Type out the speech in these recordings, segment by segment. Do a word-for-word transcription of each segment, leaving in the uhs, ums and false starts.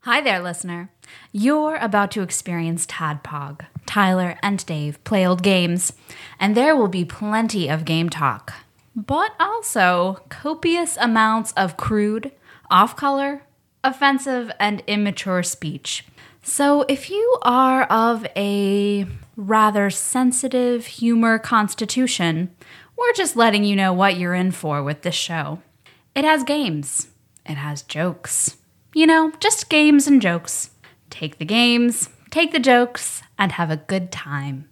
Hi there, listener. You're about to experience Tadpog. Tyler and Dave play old games, and there will be plenty of game talk, but also copious amounts of crude, off-color, offensive, and immature speech. So if you are of a rather sensitive humor constitution, we're just letting you know what you're in for with this show. It has games. It has jokes. You know, just games and jokes. Take the games, take the jokes, and have a good time.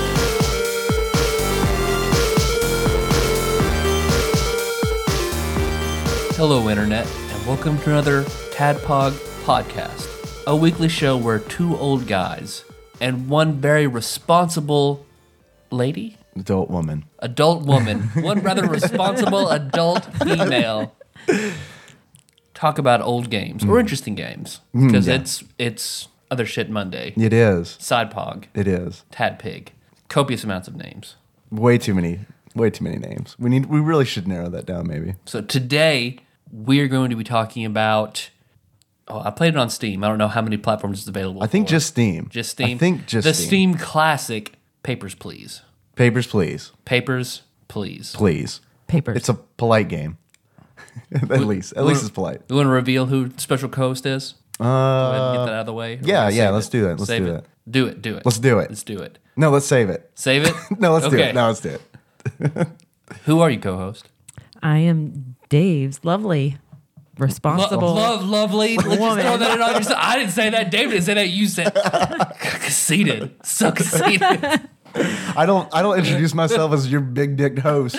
Hello, Internet, and welcome to another Tadpog podcast, a weekly show where two old guys and one very responsible lady? Adult woman. Adult woman. One rather responsible adult female talk about old games, or interesting games, because Mm, yeah. it's it's Other Shit Monday, It is. Sidepog, It is. Tadpig, copious amounts of names. Way too many. Way too many names. We need. We really should narrow that down, maybe. So today, we're going to be talking about... Oh, I played it on Steam. I don't know how many platforms it's available I think for. just Steam. Just Steam? I think just The Steam. Steam classic, Papers, Please. Papers, please. Papers, Please. Please. Papers. It's a polite game. At least. At we- least it's polite. You want to reveal who Special Co-host is? Uh, Go ahead and get that out of the way. Or yeah, save yeah, it? let's do that. Let's Save do it. that. Do it, do it. Let's do it. Let's do it. No, let's save it. Save it? No, let's do Okay. it. No, let's do it. Who are you, co-host? I am Dave's lovely, responsible. Lo- love, lovely. Let's just woman. throw that in on yourself. I didn't say that. David didn't say that. You said conceited. So conceited. I don't. I don't introduce myself as your big dick host.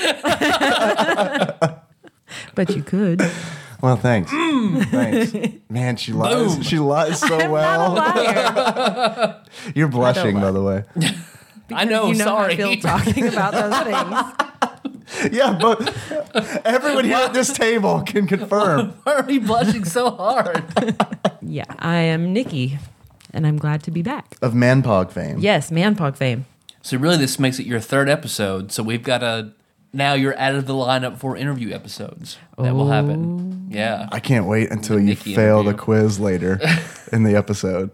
But you could. Well, thanks. Thanks. Man, she lies. Boom. She lies so well. Not a liar. You're blushing, lie. by the way. I know. You know sorry. how I feel talking about those things. Yeah, but everyone here at this table can confirm. Why are you blushing so hard? Yeah, I am Nikki, and I'm glad to be back. Of Manpog fame. Yes, Manpog fame. So really, this makes it your third episode. So we've got a now you're out of the lineup for interview episodes that will happen. Yeah, I can't wait until you Nikki fail the interview. quiz later in the episode.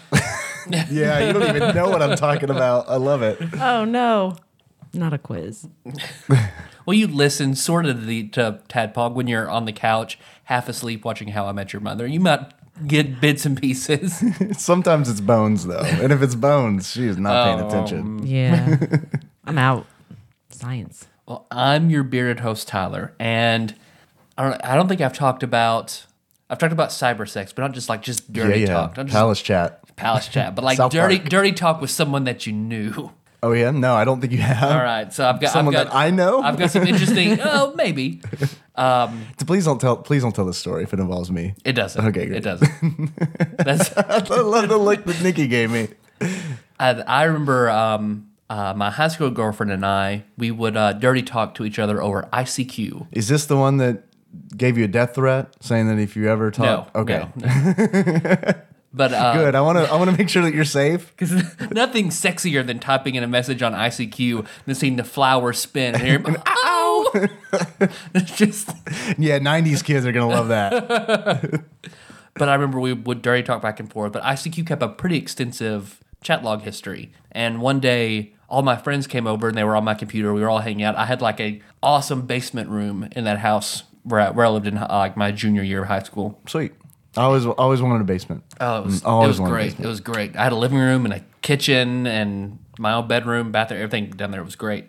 Yeah, you don't even know what I'm talking about. I love it. Oh no, not a quiz. well, you listen sort of to, the, to Tadpog when you're on the couch, half asleep, watching How I Met Your Mother. You might get bits and pieces. Sometimes it's Bones, though. And if it's Bones, she is not paying Oh, attention. Yeah, I'm out. Science. Well, I'm your bearded host, Tyler, and I don't, I don't think I've talked about I've talked about cyber sex, but not just like just dirty yeah, yeah. talk, not just Palace chat. palace chat, but like South dirty Park. dirty talk with someone that you knew. Oh, yeah? No, I don't think you have. All right, so I've got Someone I've got, that I know? I've got some interesting. oh, maybe Please don't tell Please don't tell this story if it involves me. it doesn't. Okay, great. It doesn't. That's I love the look that Nikki gave me. I, I remember um, uh, my high school girlfriend and I. We would uh, dirty talk to each other over I C Q. Is this the one that gave you a death threat, saying that if you ever talk? No. Okay. no, no. But uh, Good. I want to. I want to make sure that you're safe. Because nothing sexier than typing in a message on I C Q than seeing the flower spin and hearing, ow! It's just. Yeah, nineties kids are gonna love that. But I remember we would dirty talk back and forth. But I C Q kept a pretty extensive chat log history. And one day, all my friends came over and they were on my computer. We were all hanging out. I had like a awesome basement room in that house where I, where I lived in uh, like my junior year of high school. Sweet. I always always wanted a basement. Oh, it was, Mm, always it was wanted a great. basement. It was great. I had a living room and a kitchen and my own bedroom, bathroom, everything down there was great.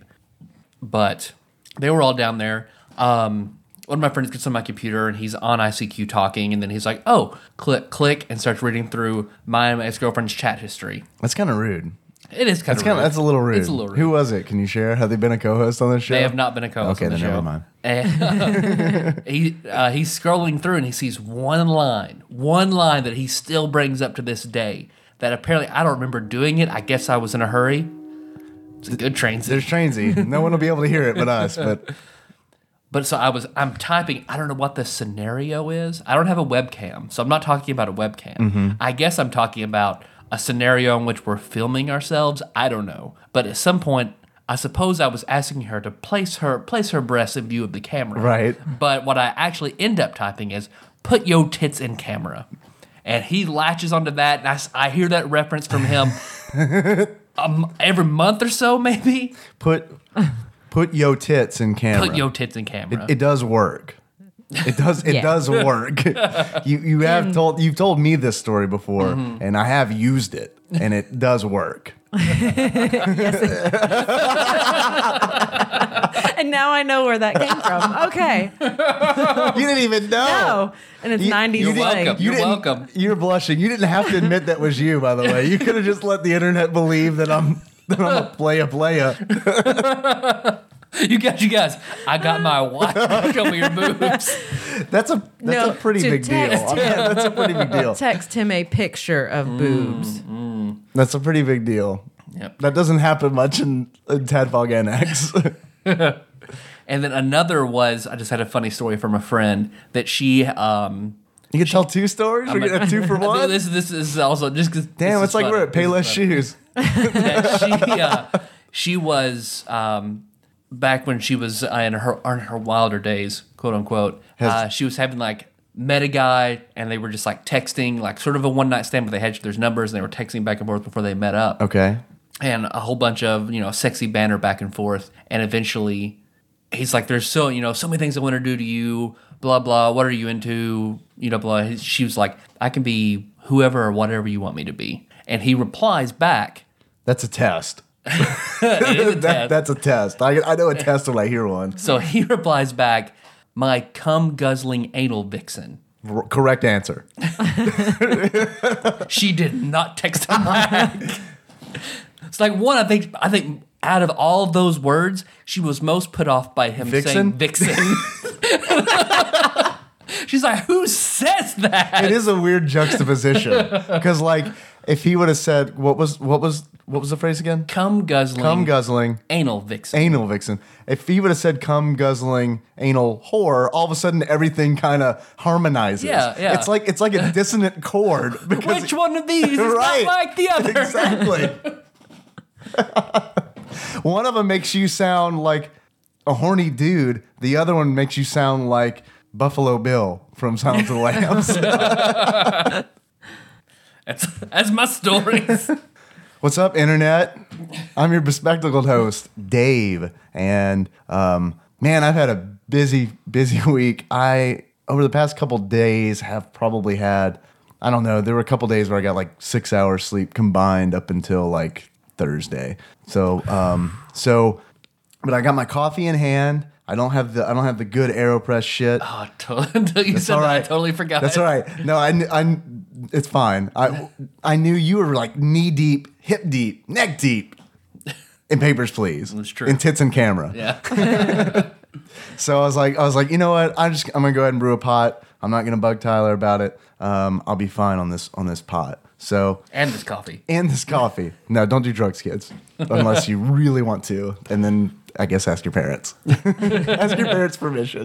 But they were all down there. Um, one of my friends gets on my computer and he's on I C Q talking, and then he's like, "Oh, click, click," and starts reading through my ex girlfriend's chat history. That's kind of rude. It is kind That's of kind of. That's a little rude. It's a little rude. Who was it? Can you share? Have they been a co-host on this show? They have not been a co-host Okay, on the then show. never mind. And, he uh, he's scrolling through and he sees one line, one line that he still brings up to this day. That apparently I don't remember doing it. I guess I was in a hurry. It's a good train scene. There's Trainsy. No one will be able to hear it but us. But But so I was, I'm typing, I don't know what the scenario is. I don't have a webcam, so I'm not talking about a webcam. Mm-hmm. I guess I'm talking about a scenario in which we're filming ourselves. I don't know. But at some point, I suppose I was asking her to place her place her breasts in view of the camera. Right. But what I actually end up typing is, put your tits in camera. and he latches onto that. And I, s- I hear that reference from him um, every month or so, maybe. Put put yo tits in camera. Put your tits in camera. It, it does work. It does. It Yeah. does work. you you have told you've told me this story before, Mm-hmm. and I have used it, and it does work. And now I know where that came from. Okay. You didn't even know. No. And it's You- nineties You're slang. welcome. You You're didn't- welcome. You're blushing. You didn't have to admit that was you, by the way. You could have just let the internet believe that I'm that I'm a playa playa. You guys, you guys, I got my wife to show me your boobs. That's a that's No, a pretty to big deal. text I mean, that's a pretty big deal. Text him a picture of Mm. boobs. That's a pretty big deal. Yep. That doesn't happen much in, in Tadpog N X. And then another was, I just had a funny story from a friend that she, um, You can tell two stories. We're I'm a- gonna have two for one. this, this is also just because. Damn, it's like we're at Payless Shoes. Yeah, she uh, she was um, back when she was uh, in her in her wilder days, quote unquote. Has- Uh, she was having like met a guy, and they were just like texting, like sort of a one night stand, but they had there's numbers, and they were texting back and forth before they met up, Okay. and a whole bunch of you know sexy banter back and forth, and eventually. He's like, there's so, you know, so many things I want to do to you, blah, blah. What are you into? You know, blah. She was like, I can be whoever or whatever you want me to be. And he replies back, That's a test. it is a That, test. that's a test. I, I know a test when I hear one. So he replies back, my cum guzzling anal vixen. R- correct answer. She did not text him back. It's like one, I think, I think out of all of those words, she was most put off by him saying Vixen? vixen. She's like, who says that? It is a weird juxtaposition because, like, if he would have said, "What was what was what was the phrase again?" Cum guzzling Cum guzzling anal vixen. anal vixen. If he would have said "cum guzzling anal whore," all of a sudden everything kind of harmonizes. Yeah, yeah. It's like it's like a dissonant chord. Because Which one of these is Right. not like the other? Exactly. One of them makes you sound like a horny dude. The other one makes you sound like Buffalo Bill from Silence of the Lambs. That's, that's my stories. What's up, Internet? I'm your bespectacled host, Dave. And um, man, I've had a busy, busy week. I, over the past couple days, have probably had, I don't know, there were a couple days where I got like six hours sleep combined up until like Thursday. So, um, so, but I got my coffee in hand. I don't have the I don't have the good AeroPress shit. Oh, totally, until you That's said all that, I right. totally forgot. That's all right. No, I, kn- I kn- it's fine. I I knew you were like knee deep, hip deep, neck deep in Papers, Please. That's true. In Tits and Camera. Yeah. So I was like, I was like, you know what? I just I'm gonna go ahead and brew a pot. I'm not gonna bug Tyler about it. Um, I'll be fine on this on this pot. So And this coffee. and this coffee. No, don't do drugs, kids, unless you really want to. And then I guess ask your parents. Ask your parents' permission.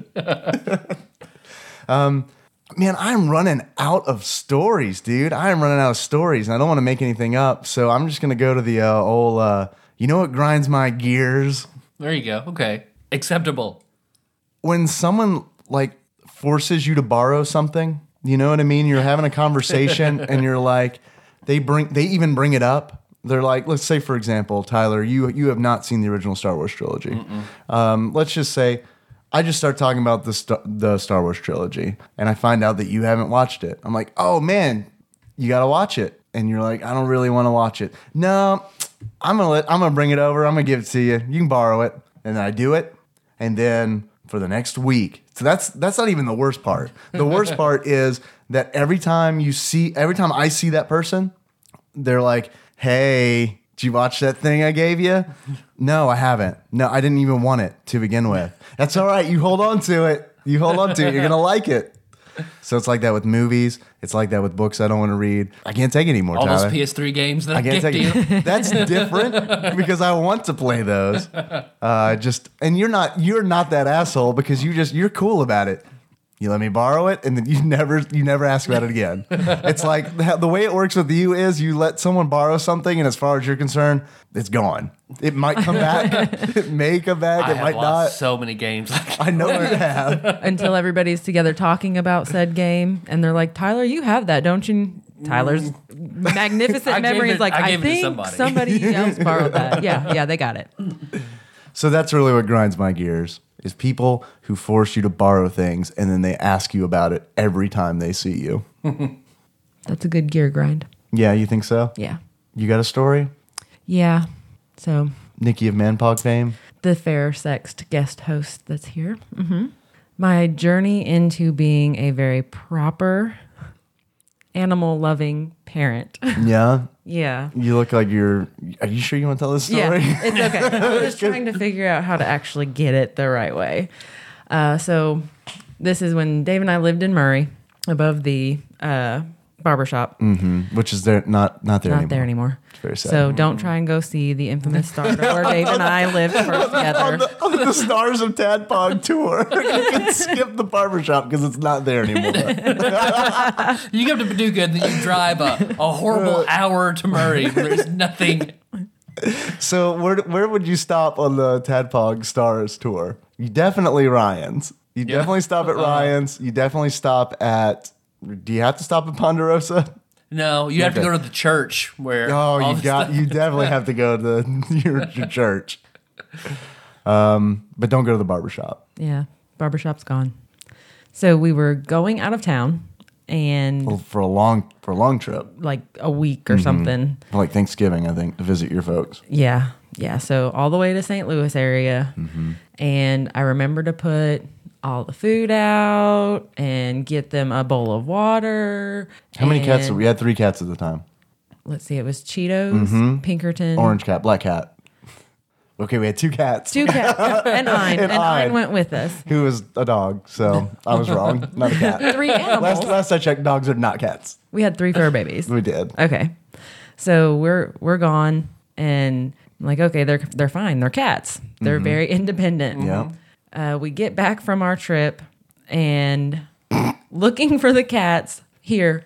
um, man, I'm running out of stories, dude. I am running out of stories, and I don't want to make anything up. So I'm just gonna go to the uh, old. Uh, you know what grinds my gears? There you go. Okay. Acceptable. When someone like forces you to borrow something. You know what I mean? You're having a conversation, and you're like, they bring, they even bring it up. They're like, let's say, for example, Tyler, you you have not seen the original Star Wars trilogy. Um, let's just say, I just start talking about the Star, the Star Wars trilogy, and I find out that you haven't watched it. I'm like, oh man, you got to watch it, and you're like, I don't really want to watch it. No, I'm gonna let, I'm gonna bring it over. I'm gonna give it to you. You can borrow it, and then I do it, and then for the next week. So that's that's not even the worst part. The worst part is that every time you see, every time I see that person, they're like, hey, did you watch that thing I gave you? No, I haven't. No, I didn't even want it to begin with. That's all right. You hold on to it. You hold on to it. You're going to like it. So it's like that with movies. It's like that with books I don't want to read. I can't take it anymore, All Tyler. those P S three games that I, I can't gave take to you. it. That's different because I want to play those. Uh, just and you're not you're not that asshole because you just you're cool about it. You let me borrow it, and then you never you never ask about it again. It's like the, the way it works with you is you let someone borrow something, and as far as you're concerned, it's gone. It might come back. It may come back. I it have might lost not. so many games. I know you have. Until everybody's together talking about said game, and they're like, "Tyler, you have that, don't you?" Tyler's magnificent I gave memory it- is like, I "I, gave it to think somebody." somebody else borrowed that." Yeah, yeah, they got it. So that's really what grinds my gears is people who force you to borrow things and then they ask you about it every time they see you. That's a good gear grind. Yeah, you think so? Yeah, You got a story? yeah. So Nikki of Manpog fame? the fair sexed guest host that's here. hmm My journey into being a very proper, animal loving parent. Yeah. Yeah. You look like you're. Are you sure you want to tell this story? Yeah, it's okay. I'm just trying to figure out how to actually get it the right way. Uh, so this is when Dave and I lived in Murray above the uh, barbershop. hmm Which is there not not there Not anymore. there anymore. It's very sad. So don't try and go see the infamous start where Dave and I lived first on, together. the, on the Stars of Tadpog tour, you can skip the barbershop because it's not there anymore. You go to Paducah and then you drive a, a horrible hour to Murray where there's nothing. So where where would you stop on the Tadpog Stars tour? You definitely Ryan's. You Yeah. definitely stop at Ryan's. You definitely stop at. Do you have to stop at Ponderosa? No, you have to Okay. go to the church where. Oh, all you the got. stuff- You definitely have to go to the, your, your church. Um, but don't go to the barbershop. Yeah, barbershop's gone. So we were going out of town and Well, for a long for a long trip, like a week or something. for like Thanksgiving, I think, to visit your folks. Yeah. Yeah. So all the way to Saint Louis area. And I remember to put all the food out and get them a bowl of water. How many cats? and- We had three cats at the time. Let's see. It was Cheetos, Pinkerton. Orange cat, black cat. Okay, we had two cats. Two cats. And Ein. And And Ein Ein. went with us. Who was a dog, so I was wrong. Not a cat. Three animals. Last, last I checked, dogs are not cats. We had three fur babies. We did. Okay. So we're we're gone and I'm like, okay, they're they're fine. They're cats. They're very independent. Yeah. Uh, we get back from our trip and looking for the cats here,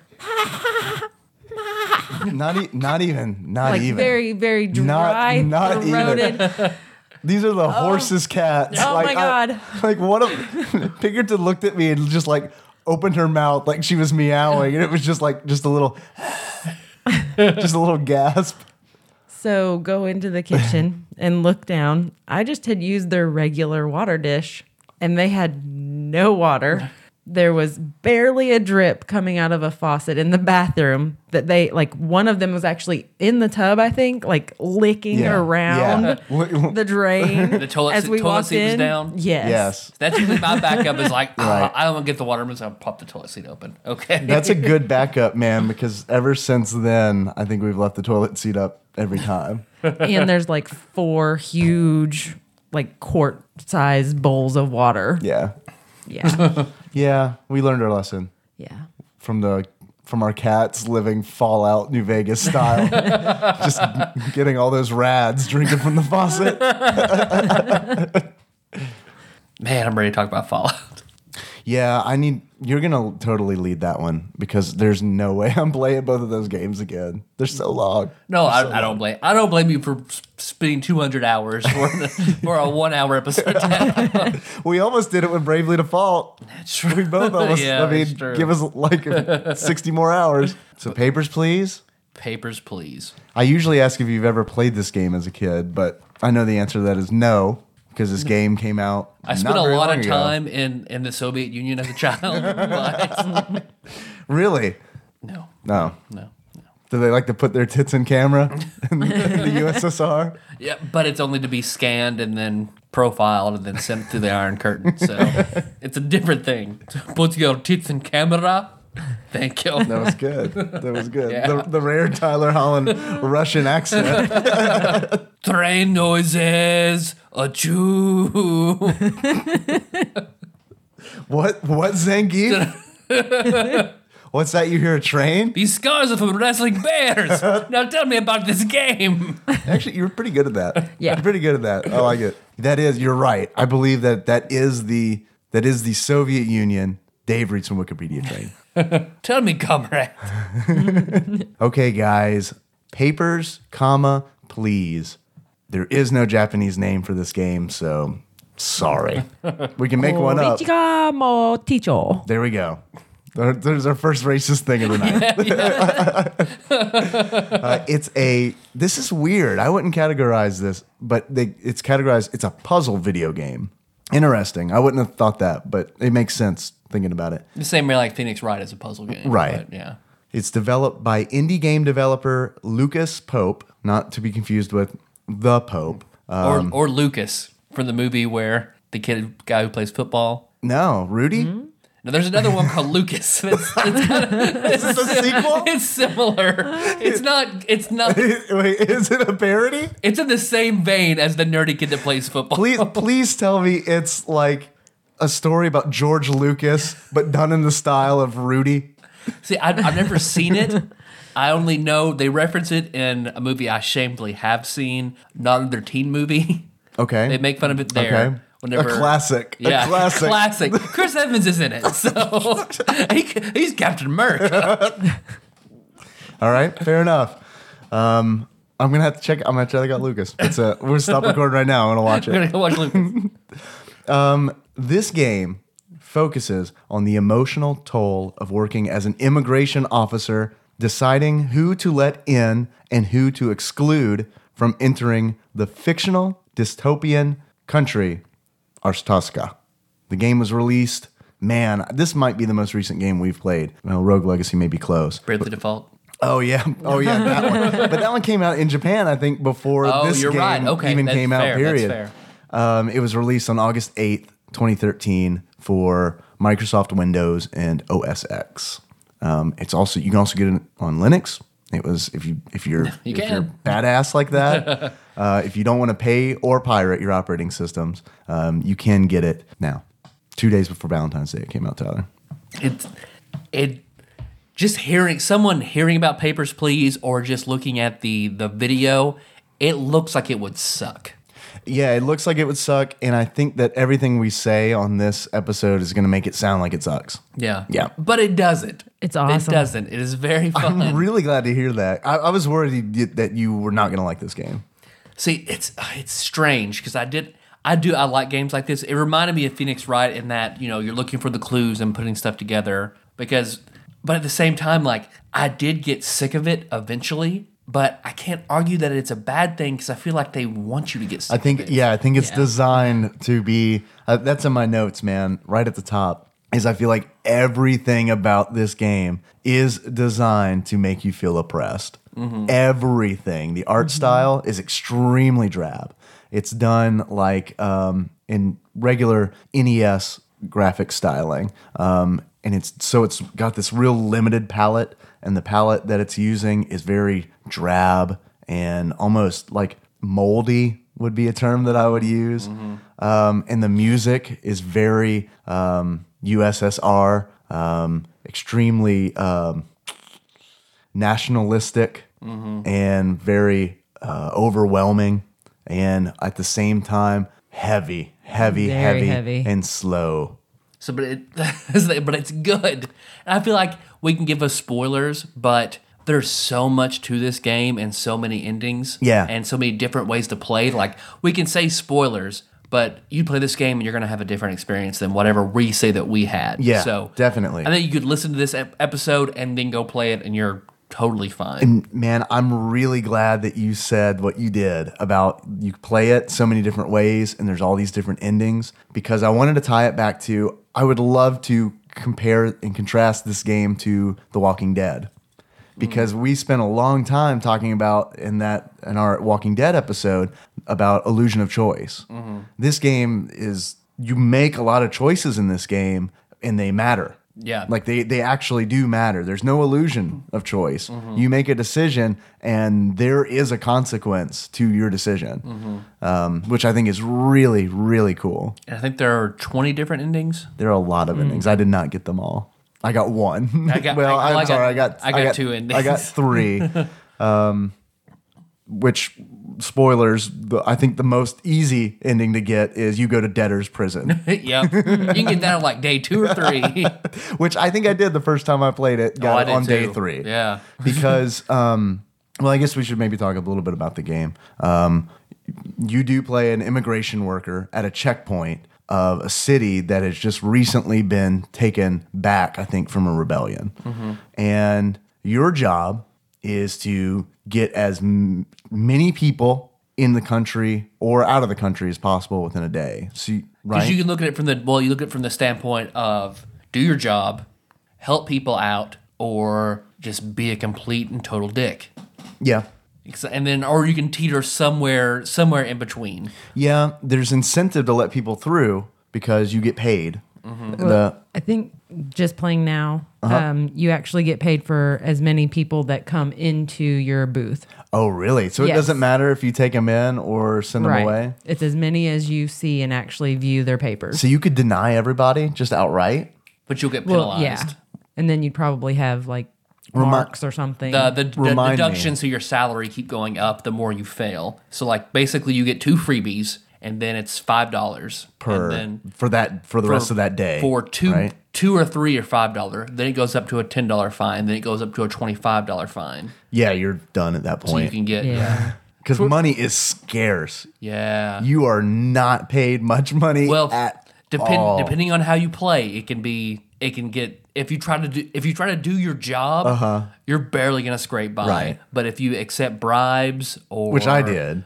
Not e- not even. Not like even. very, very Not- dry, not even. eroded. These are the horses' cats. Oh like, my I- God. like one of Pinkerton looked at me and just like opened her mouth like she was meowing, and it was just like just a little, just a little gasp. So go into the kitchen and look down. I just had used their regular water dish and they had no water. There was barely a drip coming out of a faucet in the bathroom that they, like, one of them was actually in the tub, I think, like licking Yeah, around yeah. the drain. The toilet as seat- we toilet walked seat was in. down? Yes. Yes. That's usually my backup is like, oh, Right. I don't want to get the water, I'm just going to pop the toilet seat open. Okay. That's a good backup, man, because ever since then, I think we've left the toilet seat up every time. And there's like four huge, like, quart sized bowls of water. Yeah. Yeah. Yeah, we learned our lesson Yeah. from the from our cats living Fallout New Vegas style. Just getting all those rads drinking from the faucet. Man, I'm ready to talk about Fallout. Yeah, I need you're gonna totally lead that one because there's no way I'm playing both of those games again. They're so long. No, They're I, so I don't long. blame. I don't blame you for s- spending two hundred hours for for a one hour episode. We almost did it with Bravely Default. That's true. We both almost. Yeah, I mean, that's true. give us like sixty more hours. So papers, please. Papers, please. I usually ask if you've ever played this game as a kid, but I know the answer to that is no, because this game came out. I spent not a very lot long of ago. time in, in the Soviet Union as a child, but Really? no, No. no, no. Do they like to put their tits in camera in the U S S R? Yeah, but it's only to be scanned and then profiled and then sent through the Iron Curtain. So it's a different thing. Put your tits in camera. Thank you. That was good. That was good. Yeah. The, the rare Tyler Holland Russian accent. Train noises. A Jew. What? What, Zangief? What's that? You hear a train? These scars are from wrestling bears. Now tell me about this game. Actually, you were pretty good at that. Yeah. You're pretty good at that. I like it. That is, you're right. I believe that that is the that is the Soviet Union Dave reads from Wikipedia train. Tell me, comrade. Okay, guys. Papers, comma, please. There is no Japanese name for this game, so sorry. We can make one up. Konnichiwa mo teacher. There we go. There- There's our first racist thing of the night. uh, it's a. This is weird. I wouldn't categorize this, but they, it's categorized. It's a puzzle video game. Interesting. I wouldn't have thought that, but it makes sense thinking about it. The same way like Phoenix Wright is a puzzle game. Right. But, yeah. It's developed by indie game developer Lucas Pope, not to be confused with The Pope. Um, Or or Lucas from the movie where the kid guy who plays football. no, Rudy? Now there's another one called Lucas. It's, it's, kinda, Is this a sequel? it's similar. It's not. It's not. Wait, is it a parody? It's in the same vein as the nerdy kid that plays football. Please, please tell me it's like a story about George Lucas, but done in the style of Rudy. See, I, I've never seen it. I only know they reference it in a movie I shamefully have seen, not in their teen movie. Okay. They make fun of it there. Okay. Whenever, a classic. Yeah, a classic. classic. Chris Evans is in it, so he, he's Captain America. All right, fair enough. Um, I'm gonna have to check. I'm gonna check out Lucas. It's a. We're gonna stop recording right now. I'm gonna watch We're it. gonna go watch Lucas. This game focuses on the emotional toll of working as an immigration officer, deciding who to let in and who to exclude from entering the fictional dystopian country Arstotzka. The game was released. Man, this might be the most recent game we've played. Well, Rogue Legacy may be close. Bravely Default. Oh yeah, oh yeah, that one. But that one came out in Japan, I think, before Oh, this you're game right. Okay, even that's came out. fair, that's Period. fair. Um, it was released on August eighth, twenty thirteen, for Microsoft Windows and O S X. Um, it's also you can also get it on Linux. It was if you if you're You if can. you're badass like that. uh, if you don't want to pay or pirate your operating systems, um, you can get it now. Two days before Valentine's Day, it came out, Tyler. It, it, just hearing someone hearing about Papers, Please, or just looking at the the video, it looks like it would suck. Yeah, it looks like it would suck, and I think that everything we say on this episode is going to make it sound like it sucks. Yeah, Yeah. but it doesn't. It's awesome. It doesn't. It is very fun. I'm really glad to hear that. I, I was worried you- that you were not going to like this game. See, it's uh, it's strange because I did I do I like games like this. It reminded me of Phoenix Wright in that, you know, you're looking for the clues and putting stuff together because but at the same time, like, I did get sick of it eventually, but I can't argue that it's a bad thing because I feel like they want you to get sick I think, of it. yeah, I think it's Yeah. designed to be. Uh, that's in my notes, man. Right at the top is I feel like everything about this game is designed to make you feel oppressed. Everything. The art style is extremely drab. It's done like um, in regular N E S graphic styling, um, and it's so it's got this real limited palette, and the palette that it's using is very drab and almost like moldy would be a term that I would use. Um, and the music is very um, U S S R, um, extremely um, nationalistic and very uh, overwhelming, and at the same time heavy, heavy, Very heavy, heavy. and slow. So, but it, but it's good. And I feel like we can give us spoilers, but there's so much to this game and so many endings, Yeah. and so many different ways to play. Like we can say spoilers, but you play this game and you're going to have a different experience than whatever we say that we had. Yeah, so definitely. I think you could listen to this ep- episode and then go play it, and you're totally fine. And man, I'm really glad that you said what you did about you play it so many different ways and there's all these different endings, because I wanted to tie it back to I would love to compare and contrast this game to The Walking Dead. Because we spent a long time talking about in that in our Walking Dead episode about illusion of choice. This game is you make a lot of choices in this game and they matter. Yeah. Like they, they actually do matter. There's no illusion of choice. You make a decision and there is a consequence to your decision, um, which I think is really, really cool. And I think there are twenty different endings. There are a lot of endings. I did not get them all. I got one. I got- well, I- well, I'm I got- sorry. I got, I got two endings. I got three, um, which spoilers, the, I think the most easy ending to get is you go to debtor's prison, Yeah, you can get that on like day two or three. which I think I did the first time I played it. Got Oh, I it did on day too. three. Yeah. because um, well, I guess we should maybe talk a little bit about the game. Um, you do play an immigration worker at a checkpoint of a city that has just recently been taken back, I think, from a rebellion, Mm-hmm. and your job is to get as m- many people in the country or out of the country as possible within a day. So, you- Because right? you can look at it from the well, you look at it from the standpoint of do your job, help people out, or just be a complete and total dick. yeah. Ex- And then, or you can teeter somewhere, somewhere in between. Yeah, there's incentive to let people through because you get paid. Mm-hmm. The, I think just playing now, Uh-huh. um, you actually get paid for as many people that come into your booth. oh, really? So it Yes. doesn't matter if you take them in or send them away? It's as many as you see and actually view their papers. So you could deny everybody just outright? But you'll get well, penalized. yeah. And then you'd probably have like Remi- marks or something. The, the, the Remind me. deductions to your salary keep going up the more you fail. So, like, basically, you get two freebies, and then it's five dollars Per, and then for that for the for- rest of that day. For two, right? two or three or five dollar. Then it goes up to a ten dollar fine. Then it goes up to a twenty five dollar fine. Yeah, you're done at that So you point. can get yeah. Because money is scarce. yeah. You are not paid much money Well, at depend, all. depending on how you play, it can be it can get if you try to do if you try to do your job, you're barely gonna scrape by. Uh-huh. Right. But if you accept bribes or Which I did.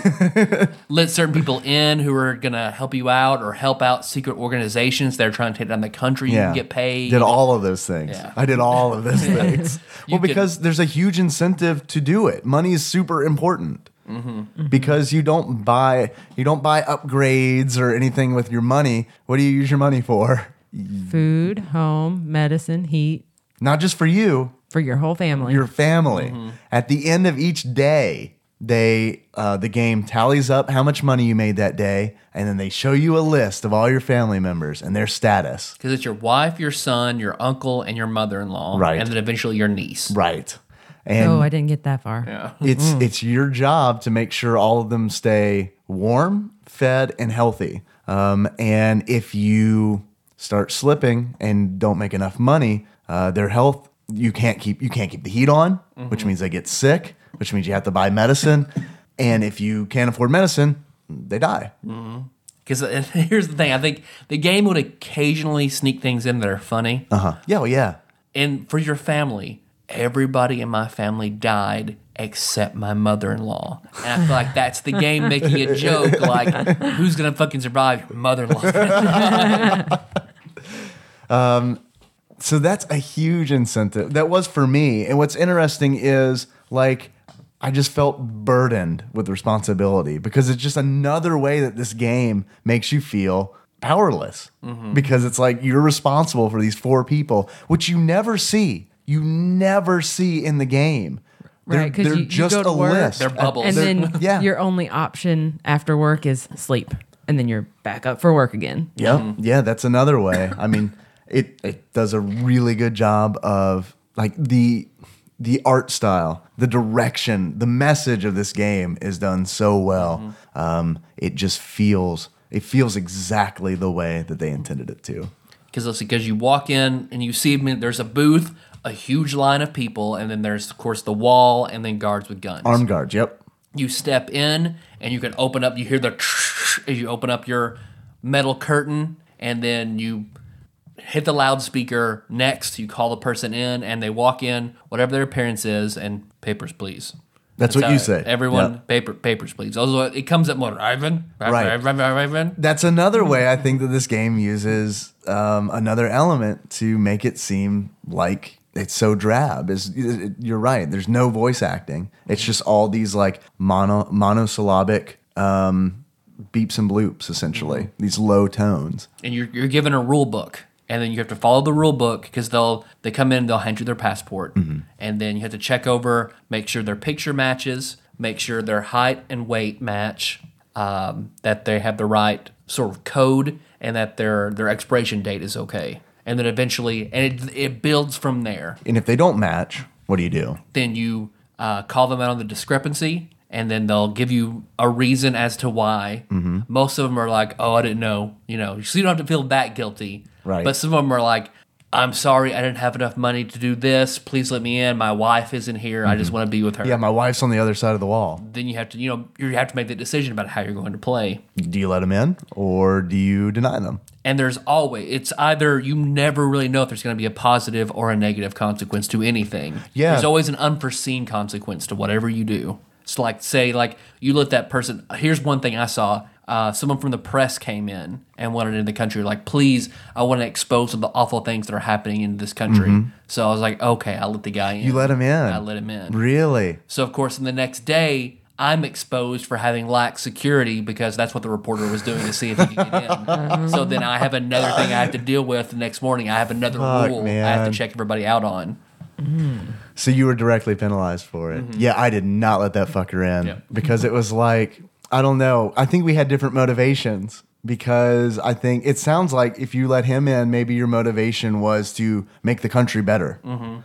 yeah, let certain people in who are gonna help you out or help out secret organizations that are trying to take down the country, you Yeah. can get paid. Did all of those things. Yeah. I did all of those things. You well, could- because there's a huge incentive to do it. Money is super important. Mm-hmm. Because you don't buy you don't buy upgrades or anything with your money. What do you use your money for? Food, home, medicine, heat Not just for you, for your whole family. your family. Mm-hmm. At the end of each day, they uh, the game tallies up how much money you made that day, and then they show you a list of all your family members and their status. Because it's your wife, your son, your uncle, and your mother in law. Right. And then eventually your niece. Right. And oh, I didn't get that far. Yeah. it's it's your job to make sure all of them stay warm, fed, and healthy. Um, and if you start slipping and don't make enough money, uh, their health you can't keep you can't keep the heat on, which means they get sick, which means you have to buy medicine. And if you can't afford medicine, they die. Because here's the thing, I think the game would occasionally sneak things in that are funny. Uh huh. Yeah. Well, yeah. And for your family, everybody in my family died except my mother-in-law. And I feel like that's the game making a joke, like, who's going to fucking survive? Your mother-in-law. So that's a huge incentive. That was for me. And what's interesting is like I just felt burdened with responsibility because it's just another way that this game makes you feel powerless. Because it's like you're responsible for these four people, which you never see. You never see in the game. They're, Right, 'cause they're you- you just go to a work, list. They're bubbles. And then yeah. your only option after work is sleep. And then you're back up for work again. Yeah, yeah, that's another way. I mean, it it does a really good job of like the the art style, the direction, the message of this game is done so well. Um, it just feels it feels exactly the way that they intended it to. Because because you walk in and you see there's a booth, a huge line of people, and then there's, of course, the wall, and then guards with guns. Armed guards, yep. You step in, and you can open up, you hear the as you open up your metal curtain, and then you hit the loudspeaker next, you call the person in, and they walk in, whatever their appearance is, and papers, please. That's what how you say. Everyone, Yep. paper, papers, please. Also, it comes up more, Ivan, Right. Ivan, Ivan. That's another way I think that this game uses um, another element to make it seem like it's so drab. Is you're right. There's no voice acting. It's just all these like mono monosyllabic um, beeps and bloops, essentially. These low tones. And you're, you're given a rule book. And then you have to follow the rule book because they'll they come in, they'll hand you their passport, and then you have to check over, make sure their picture matches, make sure their height and weight match, um, that they have the right sort of code, and that their their expiration date is okay. And then eventually, and it it builds from there. And if they don't match, what do you do? Then you uh, call them out on the discrepancy, and then they'll give you a reason as to why. Mm-hmm. Most of them are like, "Oh, I didn't know," you know, so you don't have to feel that guilty. Right. But some of them are like, "I'm sorry, I didn't have enough money to do this. Please let me in. My wife isn't here. I just want to be with her." Yeah, my wife's on the other side of the wall. Then you have to, you know, you have to make the decision about how you're going to play. Do you let them in or do you deny them? And there's always, it's either you never really know if there's going to be a positive or a negative consequence to anything. Yeah. There's always an unforeseen consequence to whatever you do. So, like, say, like, you let that person, here's one thing I saw. Uh, someone from the press came in and wanted in the country, like, please, I want to expose the awful things that are happening in this country. Mm-hmm. So I was like, okay, I'll let the guy in. You let him in? I let him in. Really? So, of course, in the next day, I'm exposed for having lax security because that's what the reporter was doing to see if he could get in. So then I have another thing I have to deal with the next morning. I have another Fuck, rule man. I have to check everybody out on. So you were directly penalized for it. Yeah, I did not let that fucker in Yeah. because it was like, I don't know. I think we had different motivations because I think it sounds like if you let him in, maybe your motivation was to make the country better.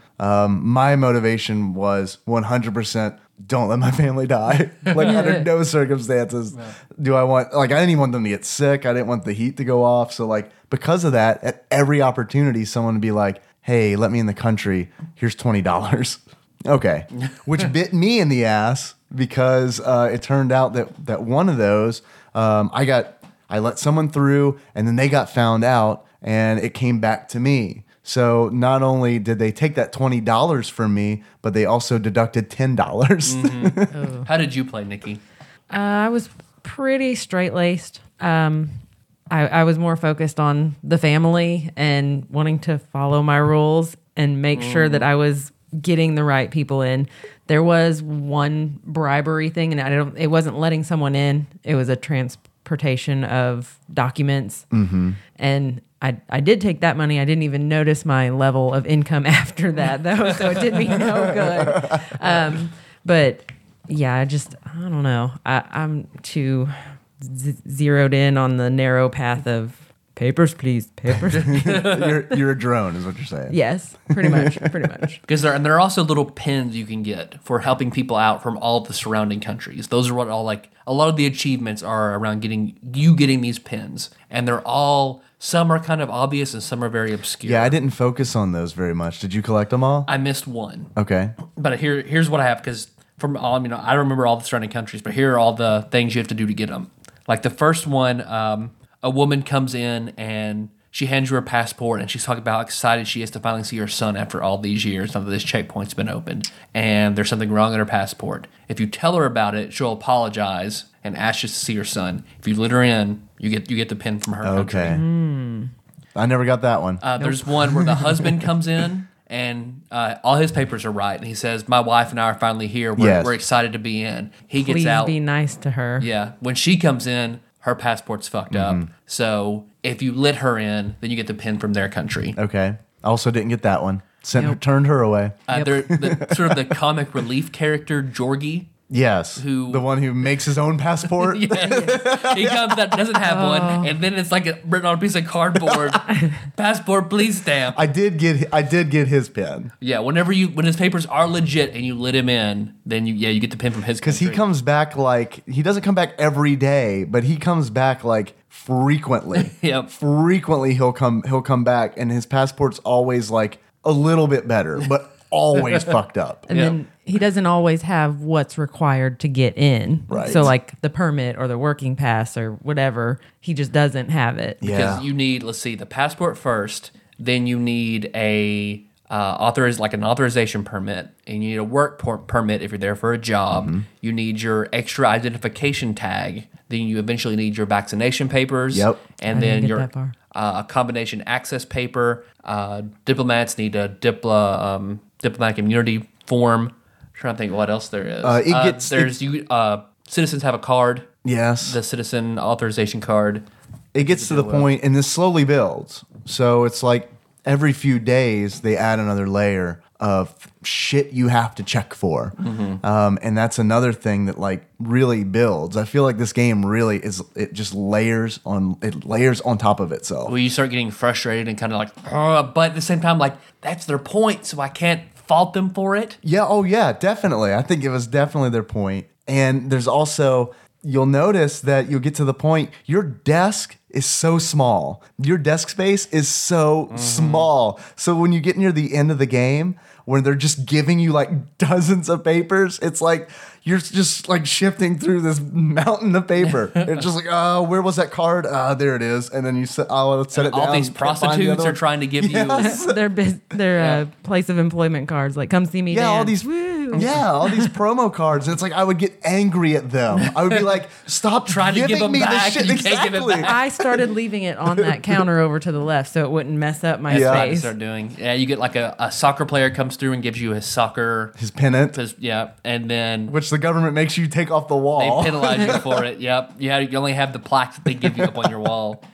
Um, my motivation was one hundred percent don't let my family die. Like under no circumstances do I want, like I didn't even want them to get sick. I didn't want the heat to go off. So like because of that, at every opportunity, someone would be like, hey, let me in the country. Here's twenty dollars. Okay. Which bit me in the ass because uh, it turned out that that one of those, um, I got, I let someone through and then they got found out and it came back to me. So not only did they take that twenty dollars from me, but they also deducted ten dollars. How did you play, Nikki? Uh, I was pretty straight laced. Um, I, I was more focused on the family and wanting to follow my rules and make sure that I was getting the right people in. There was one bribery thing, and I don't. It wasn't letting someone in. It was a transportation of documents, mm-hmm. and I I did take that money. I didn't even notice my level of income after that, though, so it did me no good. Um, but yeah, I just I don't know. I, I'm too z- zeroed in on the narrow path of papers, please, papers. you're, you're a drone, is what you're saying. Yes, pretty much, pretty much. Because there, and there are also little pins you can get for helping people out from all of the surrounding countries. Those are what all like a lot of the achievements are around getting you getting these pins, and they're all some are kind of obvious and some are very obscure. Yeah, I didn't focus on those very much. Did you collect them all? I missed one, Okay. but here here's what I have because from all you know I don't remember all the surrounding countries, but here are all the things you have to do to get them. Like the first one, um, a woman comes in and she hands you her passport and she's talking about how excited she is to finally see her son after all these years now that this checkpoint's been opened and there's something wrong on her passport. If you tell her about it, she'll apologize and ask just to see her son. If you let her in, you get you get the pin from her country. Okay. I never got that one. Uh, There's one where the husband comes in and uh, all his papers are right, and he says, "My wife and I are finally here. We're, Yes. we're excited to be in." He gets Please out. be nice to her. Yeah. When she comes in, her passport's fucked Mm-hmm. up. So if you let her in, then you get the pin from their country. Okay. Also didn't get that one. Sent her, Nope. turned her away. Uh, Yep. they're the, sort of the comic relief character, Jorgie. Yes. Who- The one who makes his own passport. He comes that doesn't have Oh. one, and then it's like a, written on a piece of cardboard. Passport, please stamp. I did get I did get his pin. Yeah, whenever you when his papers are legit and you let him in, then you yeah you get the pin from his Because he country. comes back like he doesn't come back every day, but he comes back like frequently. Yep. Frequently he'll come he'll come back and his passport's always like a little bit better, but always fucked up. And Yeah. then he doesn't always have what's required to get in. Right. So like the permit or the working pass or whatever, he just doesn't have it. Yeah. Because you need, let's see, the passport first, then you need a uh, authoriz- like an authorization permit, and you need a work por- permit if you're there for a job. Mm-hmm. You need your extra identification tag. Then you eventually need your vaccination papers. Yep. And I then didn't get your that far. uh, combination access paper. Uh, diplomats need a diplo, um, diplomatic immunity form. I'm trying to think what else there is. Uh, it gets- there's you. Uh, citizens have a card. Yes. The citizen authorization card. It gets to the point, and this slowly builds. So it's like every few days they add another layer of shit you have to check for, um, and that's another thing that like really builds. I feel like this game really is. It just layers on it layers on top of itself. Where you start getting frustrated and kind of like, "Ugh," but at the same time, like that's their point, so I can't fault them for it. Yeah. Oh yeah. Definitely. I think it was definitely their point. And there's also, you'll notice that you'll get to the point, your desk is so small. Your desk space is so mm-hmm. small. So when you get near the end of the game, where they're just giving you like dozens of papers, it's like you're just like shifting through this mountain of paper. It's just like, oh, where was that card? Ah, there it is. And then you set, oh, set it all down. All these prostitutes the are trying to give yes. you their biz- their yeah. uh, place of employment cards. Like, come see me. Yeah, dance. all these. Woo. Yeah, all these promo cards. And it's like I would get angry at them. I would be like, stop trying to give them me back. This shit. You exactly. can't give it back. I started leaving it on that counter over to the left so it wouldn't mess up my That's Yeah. what I space. start doing. Yeah, you get like a, a soccer player comes through and gives you his soccer, His pennant, his, yeah, and then which the government makes you take off the wall. they penalize you for it. Yep, yeah, you only have the plaque that they give you up on your wall.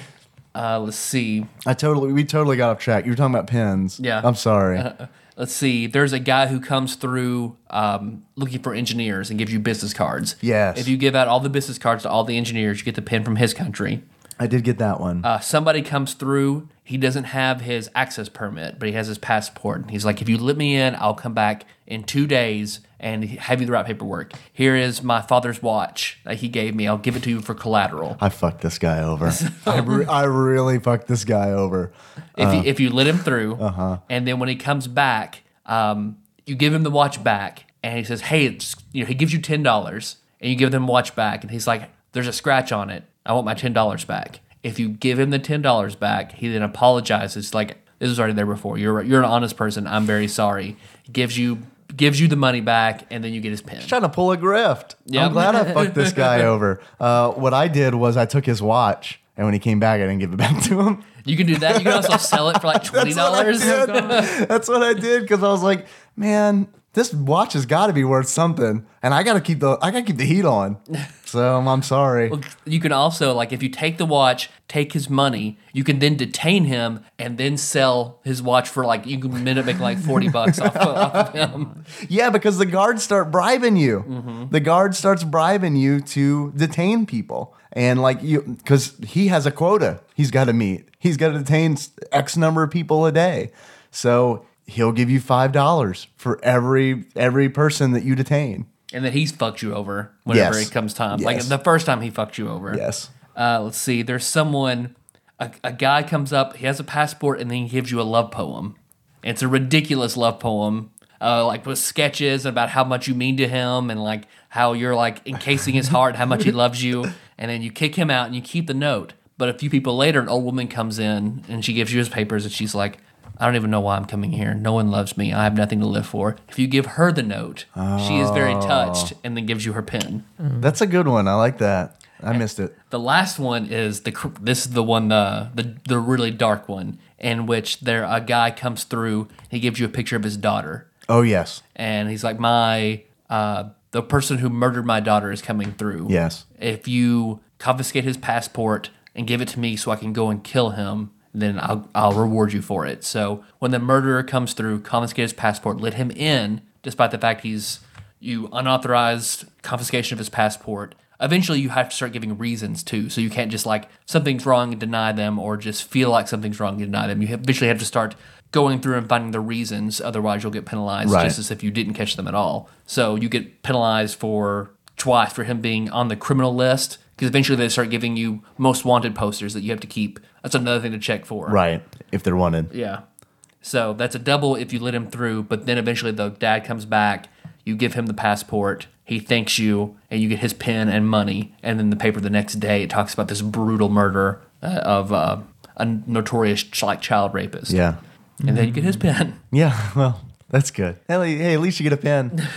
Uh, let's see. I totally, we totally got off track. You were talking about pens. Yeah. I'm sorry. Uh, let's see. There's a guy who comes through um, looking for engineers and gives you business cards. Yes. If you give out all the business cards to all the engineers, you get the pen from his country. I did get that one. Uh, somebody comes through. He doesn't have his access permit, but he has his passport. And he's like, if you let me in, I'll come back in two days and have you the right paperwork. Here is my father's watch that he gave me. I'll give it to you for collateral. I fucked this guy over. I, re- I really fucked this guy over. If, Uh, you, if you let him through, uh-huh. and then when he comes back, um, you give him the watch back, and he says, hey, it's, you know, he gives you ten dollars, and you give him the watch back, and he's like, there's a scratch on it. I want my ten dollars back. If you give him the ten dollars back, he then apologizes, like, this was already there before. You're you're an honest person. I'm very sorry. Gives you gives you the money back, and then you get his pen. He's trying to pull a grift. Yep. I'm glad I fucked this guy over. Uh, what I did was I took his watch, and when he came back, I didn't give it back to him. You can do that. You can also sell it for like twenty dollars. That's what I did. That's what I did because I was like, man, this watch has got to be worth something, and I got to keep the I got to keep the heat on. So I'm sorry. Well, you can also, like, if you take the watch, take his money, you can then detain him and then sell his watch for like you can end up making like forty bucks off, off of him. Yeah, because the guards start bribing you. Mm-hmm. The guard starts bribing you to detain people. And like you, because he has a quota he's got to meet. He's got to detain X number of people a day. So he'll give you five dollars for every every person that you detain. And then he's fucked you over whenever Yes. it comes time. Yes. Like the first time he fucked you over. Yes. Uh, let's see. There's someone, a, a guy comes up, he has a passport, and then he gives you a love poem. It's a ridiculous love poem, uh, like with sketches about how much you mean to him and like how you're like encasing his heart, how much he loves you. And then you kick him out and you keep the note. But a few people later, an old woman comes in and she gives you his papers and she's like, I don't even know why I'm coming here. No one loves me. I have nothing to live for. If you give her the note, she is very touched and then gives you her pen. That's a good one. I like that. I missed it. The last one is the cr- this is the one the the, the really dark one in which there a guy comes through. He gives you a picture of his daughter, Oh, yes. and he's like, my uh, the person who murdered my daughter is coming through. Yes. If you confiscate his passport and give it to me so I can go and kill him, then I'll I'll reward you for it. So when the murderer comes through, confiscate his passport, let him in, despite the fact he's you unauthorized confiscation of his passport. Eventually, you have to start giving reasons too. So you can't just like something's wrong and deny them, or just feel like something's wrong and deny them. You eventually have to start going through and finding the reasons. Otherwise, you'll get penalized Right. just as if you didn't catch them at all. So you get penalized for twice for him being on the criminal list, because eventually they start giving you most wanted posters that you have to keep. That's another thing to check for. Right. If they're wanted. Yeah. So that's a double if you let him through, but then eventually the dad comes back, you give him the passport, he thanks you, and you get his pen and money, and then the paper the next day, it talks about this brutal murder uh, of uh, a notorious ch- like child rapist. Yeah. And then you get his pen. Yeah. Well, that's good. Hey, hey, at least you get a pen.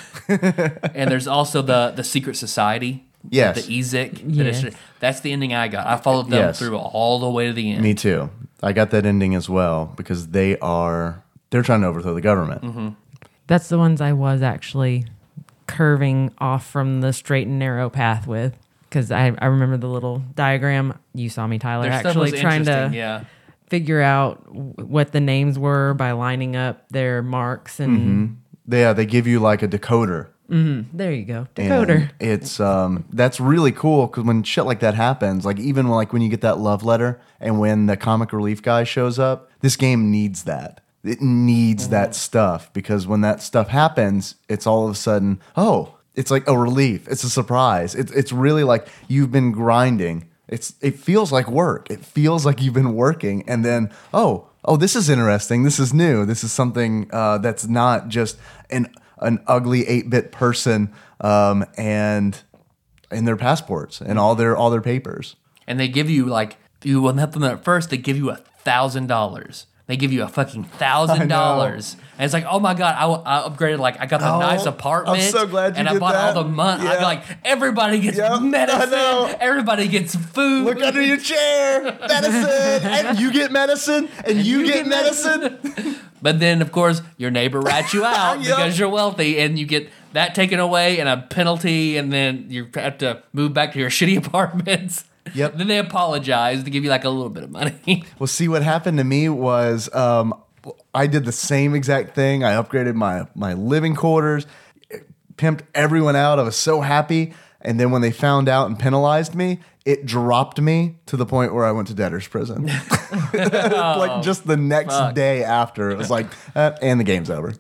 And there's also the, the secret society. Yes. The E Z I C. Yes. That is- That's the ending I got. I followed them Yes. through all the way to the end. Me too. I got that ending as well because they are they're trying to overthrow the government. Mm-hmm. That's the ones I was actually curving off from the straight and narrow path with. Because I, I remember the little diagram. You saw me, Tyler, Their stuff actually was trying to interesting, yeah. figure out w- what the names were by lining up their marks. And They, yeah, they give you like a decoder. there you go. And Decoder. it's um that's really cool because when shit like that happens, like even when, like when you get that love letter and when the comic relief guy shows up, this game needs that. It needs that stuff because when that stuff happens, it's all of a sudden, oh, it's like a relief. It's a surprise. It's it's really like you've been grinding. It's it feels like work. It feels like you've been working, and then oh oh this is interesting. This is new. This is something uh, that's not just an an ugly eight-bit person um, and and their passports and all their all their papers. And they give you like you will help them at first. They give you a thousand dollars. They give you a fucking thousand dollars, and it's like, oh my god, I, I upgraded. Like I got the Oh, nice apartment. I'm so glad you and I did bought that. all the money. Yeah. Like everybody gets Yep, I know. medicine. Everybody gets food. Look under your chair, medicine, and you get medicine, and, you, you get, get medicine. But then, of course, your neighbor rats you out Yep. because you're wealthy, and you get that taken away and a penalty, and then you have to move back to your shitty apartments. Yep. Then they apologize to give you like a little bit of money. Well, see, what happened to me was um, I did the same exact thing. I upgraded my my living quarters, pimped everyone out. I was so happy. And then when they found out and penalized me, it dropped me to the point where I went to debtor's prison. Like just the next fuck. day after, it was like, uh, and the game's over.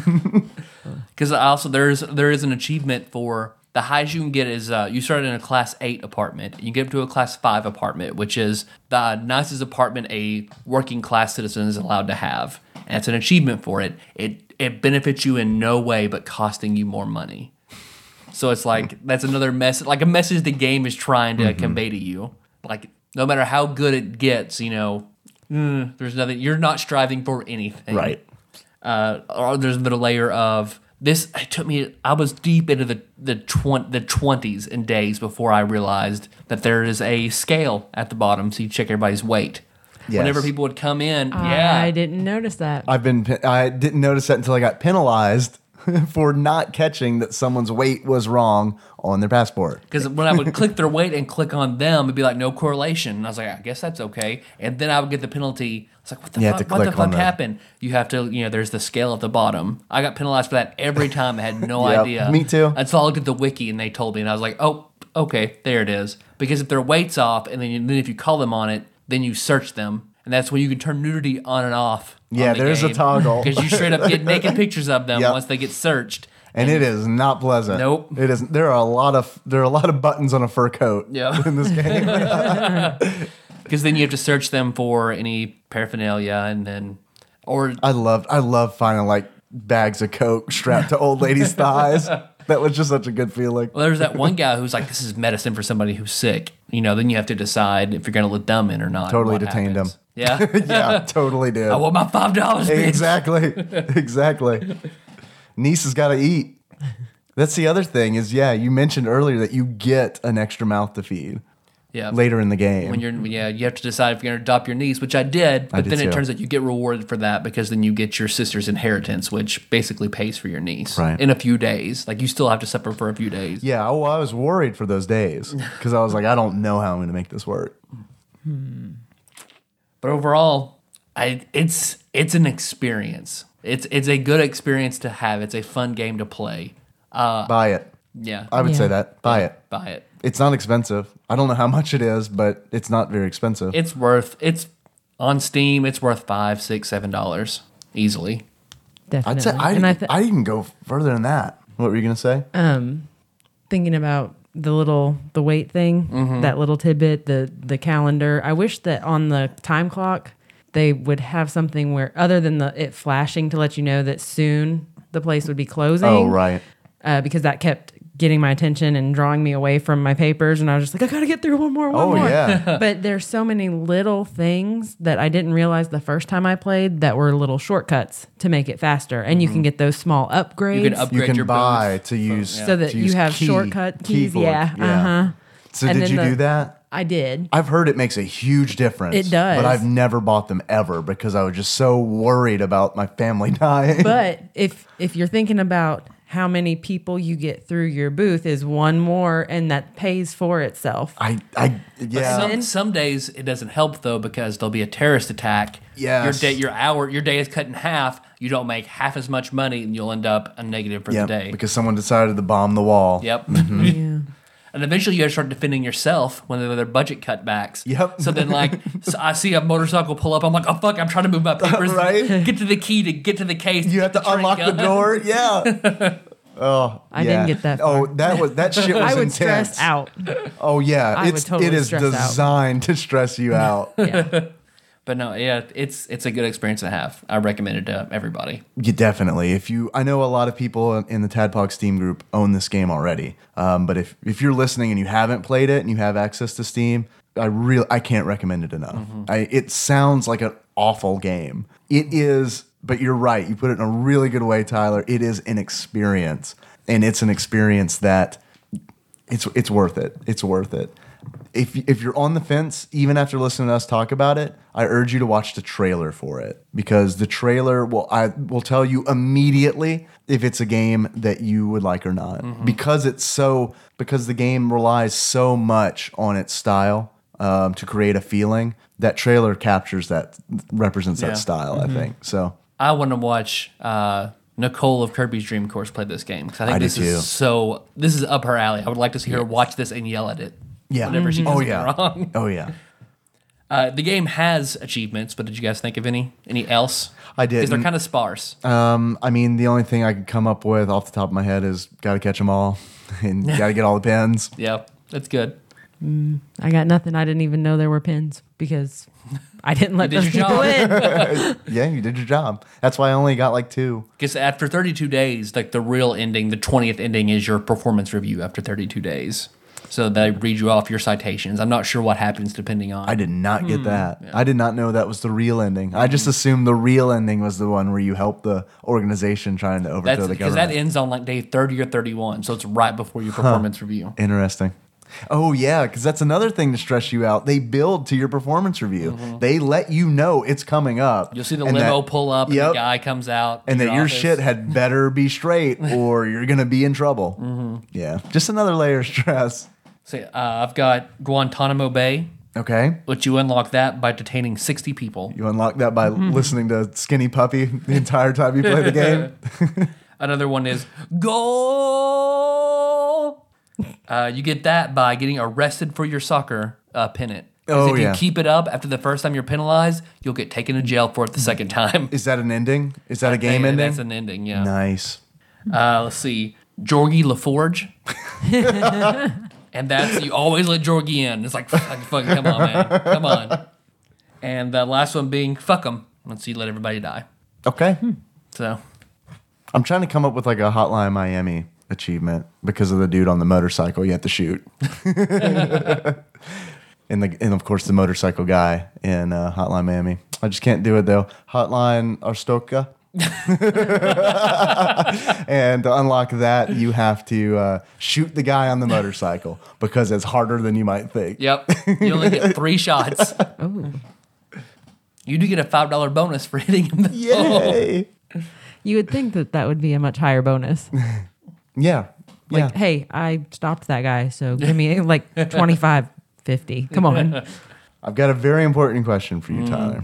Because also there's there is an achievement for the highest you can get is uh, you start in a class eight apartment. You get up to a class five apartment, which is the nicest apartment a working class citizen is allowed to have, and it's an achievement for it. It it benefits you in no way but costing you more money. So it's like that's another message, like a message the game is trying to Mm-hmm. convey to you. Like no matter how good it gets, you know, mm, there's nothing. You're not striving for anything, Right. Uh, or there's another layer of this. It took me. I was deep into the the twen- the twenties and days before I realized that there is a scale at the bottom, so you check everybody's weight. Yes. Whenever people would come in, yeah, I didn't notice that. I've been I didn't notice that until I got penalized for not catching that someone's weight was wrong on their passport. because when I would click their weight and click on them, it'd be like no correlation. And I was like, I guess that's okay. And then I would get the penalty. I was like, what the You have fuck? to What the click on fuck the- happened? You have to, you know, there's the scale at the bottom. I got penalized for that every time. I had no Yep, idea. me too. Until I looked at the wiki and they told me, and I was like, oh, okay, there it is. Because if their weight's off, and then, you, then if you call them on it, then you search them, and that's when you can turn nudity on and off. Yeah, there's a toggle. Because you straight up get naked pictures of them Yep. once they get searched. And it is not pleasant. Nope. It is. There are a lot of there are a lot of buttons on a fur coat. Yeah. In this game. Because then you have to search them for any paraphernalia, and then, or I love I love finding like bags of coke strapped to old ladies' thighs. That was just such a good feeling. well, there's that one guy who's like, this is medicine for somebody who's sick. You know, then you have to decide if you're going to let them in or not. Totally What detained happens. him. Yeah. Yeah, totally did. I want my five dollars. Exactly. Exactly. Niece has got to eat. That's the other thing is, yeah, you mentioned earlier that you get an extra mouth to feed Yeah. later in the game. When you're, yeah, you have to decide if you're going to adopt your niece, which I did. But did then it too. turns out you get rewarded for that because then you get your sister's inheritance, which basically pays for your niece Right. in a few days. Like you still have to suffer for a few days. Yeah, oh, I was worried for those days because I was like, I don't know how I'm going to make this work. But overall, I it's it's an experience. It's it's a good experience to have. It's a fun game to play. Buy it. Yeah, I would Yeah. say that. Buy it. buy it. It's not expensive. I don't know how much it is, but it's not very expensive. It's worth it's on Steam. It's worth five, six, seven dollars easily. Definitely. I'd say I, and I I, th- even go further than that. What were you going to say? um, thinking about the little the weight thing, Mm-hmm. that little tidbit, the the calendar. I wish that on the time clock they would have something where, other than the it flashing to let you know that soon the place would be closing. Oh, right. Uh, because that kept getting my attention and drawing me away from my papers, and I was just like, I gotta get through one more, one Oh, more. yeah. But there's so many little things that I didn't realize the first time I played that were little shortcuts to make it faster, and you can get those small upgrades You can upgrade You can your buy booth. to use so that to you use have key- shortcut keys. keyboard. Yeah, uh huh. So And did then you the- do that? I did. I've heard it makes a huge difference. It does. But I've never bought them ever because I was just so worried about my family dying. But if if you're thinking about how many people you get through your booth is one more, and that pays for itself. I, I, yeah. Some, some days it doesn't help though because there'll be a terrorist attack. Yes. Your day, your hour, your day is cut in half. You don't make half as much money, and you'll end up a negative for Yep, the day. because someone decided to bomb the wall. Yep. Yeah. And eventually you have to start defending yourself when there are budget cutbacks. Yep. So then, like, so I see a motorcycle pull up. I'm like, oh, fuck, I'm trying to move my papers. Right? Get to the key to get to the case. You have to the train unlock the gun. door. Yeah. Oh, I yeah. didn't get that Oh, far. that was that shit was I would intense. stress out. Oh yeah, I would it's totally it is stress out. designed to stress you out. Yeah. But no, yeah, it's it's a good experience to have. I recommend it to everybody. You definitely. If you, I know a lot of people in the Tadpog Steam group own this game already. Um, but if if you're listening and you haven't played it and you have access to Steam, I really I can't recommend it enough. Mm-hmm. I, it sounds like an awful game. It is, but you're right. You put it in a really good way, Tyler. It is an experience, and it's an experience that it's it's worth it. It's worth it. If if you're on the fence, even after listening to us talk about it, I urge you to watch the trailer for it, because the trailer will I will tell you immediately if it's a game that you would like or not. Mm-hmm. Because it's so because the game relies so much on its style um, to create a feeling. That trailer captures that, represents Yeah. that style. I think so. I want to watch uh, Nicole of Kirby's Dream Course play this game because I think I do this too. is so. This is up her alley. I would like to see her watch this and yell at it. Yeah. Whenever she gets Oh it yeah. wrong. Oh yeah. Uh, the game has achievements, but did you guys think of any? Any else? I Because they're didn't. kind of sparse. Um, I mean, the only thing I could come up with off the top of my head is got to catch them all, and got to get all the pins. Yeah, that's good. I got nothing. I didn't even know there were pins because I didn't let You those did your people job. in. Yeah, you did your job. That's why I only got like two. Because after thirty-two days, like the real ending, the twentieth ending is your performance review after thirty-two days. So they read you off your citations. I'm not sure what happens depending on. I did not get that. I did not know that was the real ending. I just assumed the real ending was the one where you help the organization trying to overthrow That's the because government. that ends on like day thirty or thirty-one. So it's right before your performance review. Interesting. Oh yeah, because that's another thing to stress you out. They build to your performance review. They let you know it's coming up. You'll see the and limo that- pull up and Yep. the guy comes out. and to that your office. shit had better be straight, or you're gonna be in trouble. Mm-hmm. Yeah, just another layer of stress. So, uh, I've got Guantanamo Bay, Okay. but you unlock that by detaining sixty people. You unlock that by listening to Skinny Puppy the entire time you play the game. Another one is goal. Uh, you get that by getting arrested for your soccer uh, pennant. 'Cause Oh, if yeah. you keep it up after the first time you're penalized, you'll get taken to jail for it the second time. Is that an ending? Is that a game And ending? That's an ending, yeah. Nice. Uh, let's see. Jorgie LaForge. And that's, you always let Jorgie in. It's like, fuck, fuck, come on, man. Come on. And the last one being, fuck them. Let's see, let everybody die. Okay. So, I'm trying to come up with like a Hotline Miami achievement because of the dude on the motorcycle you have to shoot. and the and of course the motorcycle guy in uh, Hotline Miami. I just can't do it though. Hotline Arstoka. And to unlock that, you have to uh, shoot the guy on the motorcycle because it's harder than you might think. yep. You only get three shots. Oh. You do get a five dollar bonus for hitting him. The Yay! You would think that that would be a much higher bonus. Yeah. Like, Yeah. hey, I stopped that guy, so give me like twenty-five, fifty. Come on. I've got a very important question for you, Tyler.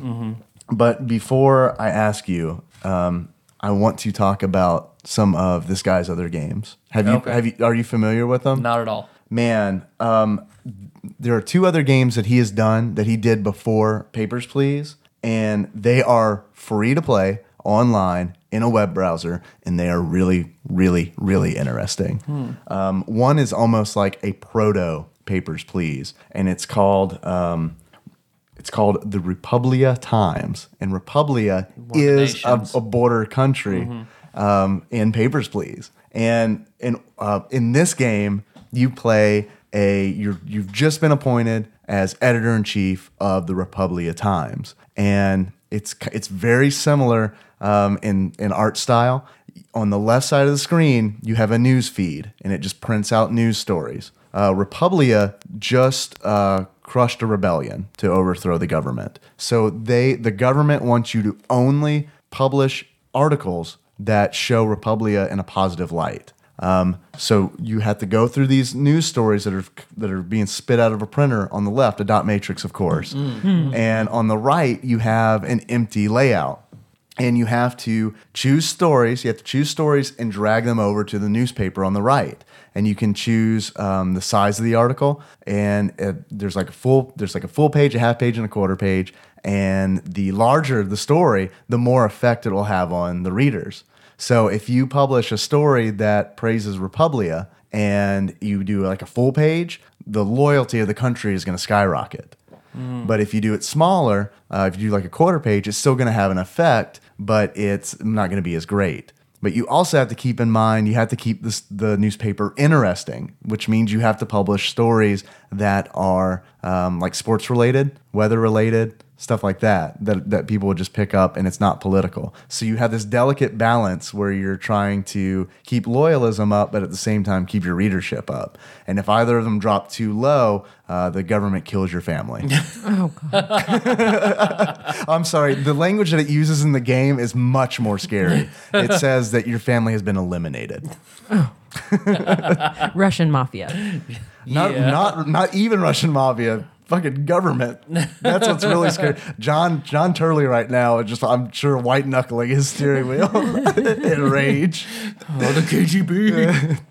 But before I ask you, um, I want to talk about some of this guy's other games. Have you? Okay. Have you? Are you familiar with them? Not at all. Man, um, there are two other games that he has done that he did before Papers, Please, and they are free to play online in a web browser, and they are really, really, really interesting. Um, one is almost like a proto Papers, Please, and it's called um, it's called the Republia Times, and Republia the is a, nations. a border country um, in Papers, Please, and in uh, in this game you play a you're you've just been appointed as editor in chief of the Republia Times, and it's it's very similar um, in in art style. On the left side of the screen, you have a news feed, and it just prints out news stories. Uh, Republia just uh, crushed a rebellion to overthrow the government. So they the government wants you to only publish articles that show Republia in a positive light. Um, so you have to go through these news stories that are that are being spit out of a printer on the left, a dot matrix, of course, and on the right you have an empty layout. And you have to choose stories. You have to choose stories and drag them over to the newspaper on the right. And you can choose um, the size of the article. And uh, there's like a full there's like a full page, a half page, and a quarter page. And the larger the story, the more effect it will have on the readers. So if you publish a story that praises Republia and you do like a full page, the loyalty of the country is going to skyrocket. Mm. But if you do it smaller, uh, if you do like a quarter page, it's still going to have an effect, but it's not going to be as great. But you also have to keep in mind, you have to keep this, the newspaper interesting, which means you have to publish stories that are um, like sports related, weather related, stuff like that, that, that people would just pick up, and it's not political. So you have this delicate balance where you're trying to keep loyalism up, but at the same time keep your readership up. And if either of them drop too low, uh, the government kills your family. Oh, God. I'm sorry. The language that it uses in the game is much more scary. It says that your family has been eliminated. Oh. Russian mafia. Not, Yeah. not, not even Russian mafia. Fucking government. That's what's really scary. John John Turley right now is just, I'm sure, white knuckling his steering wheel in rage. Oh, the K G B.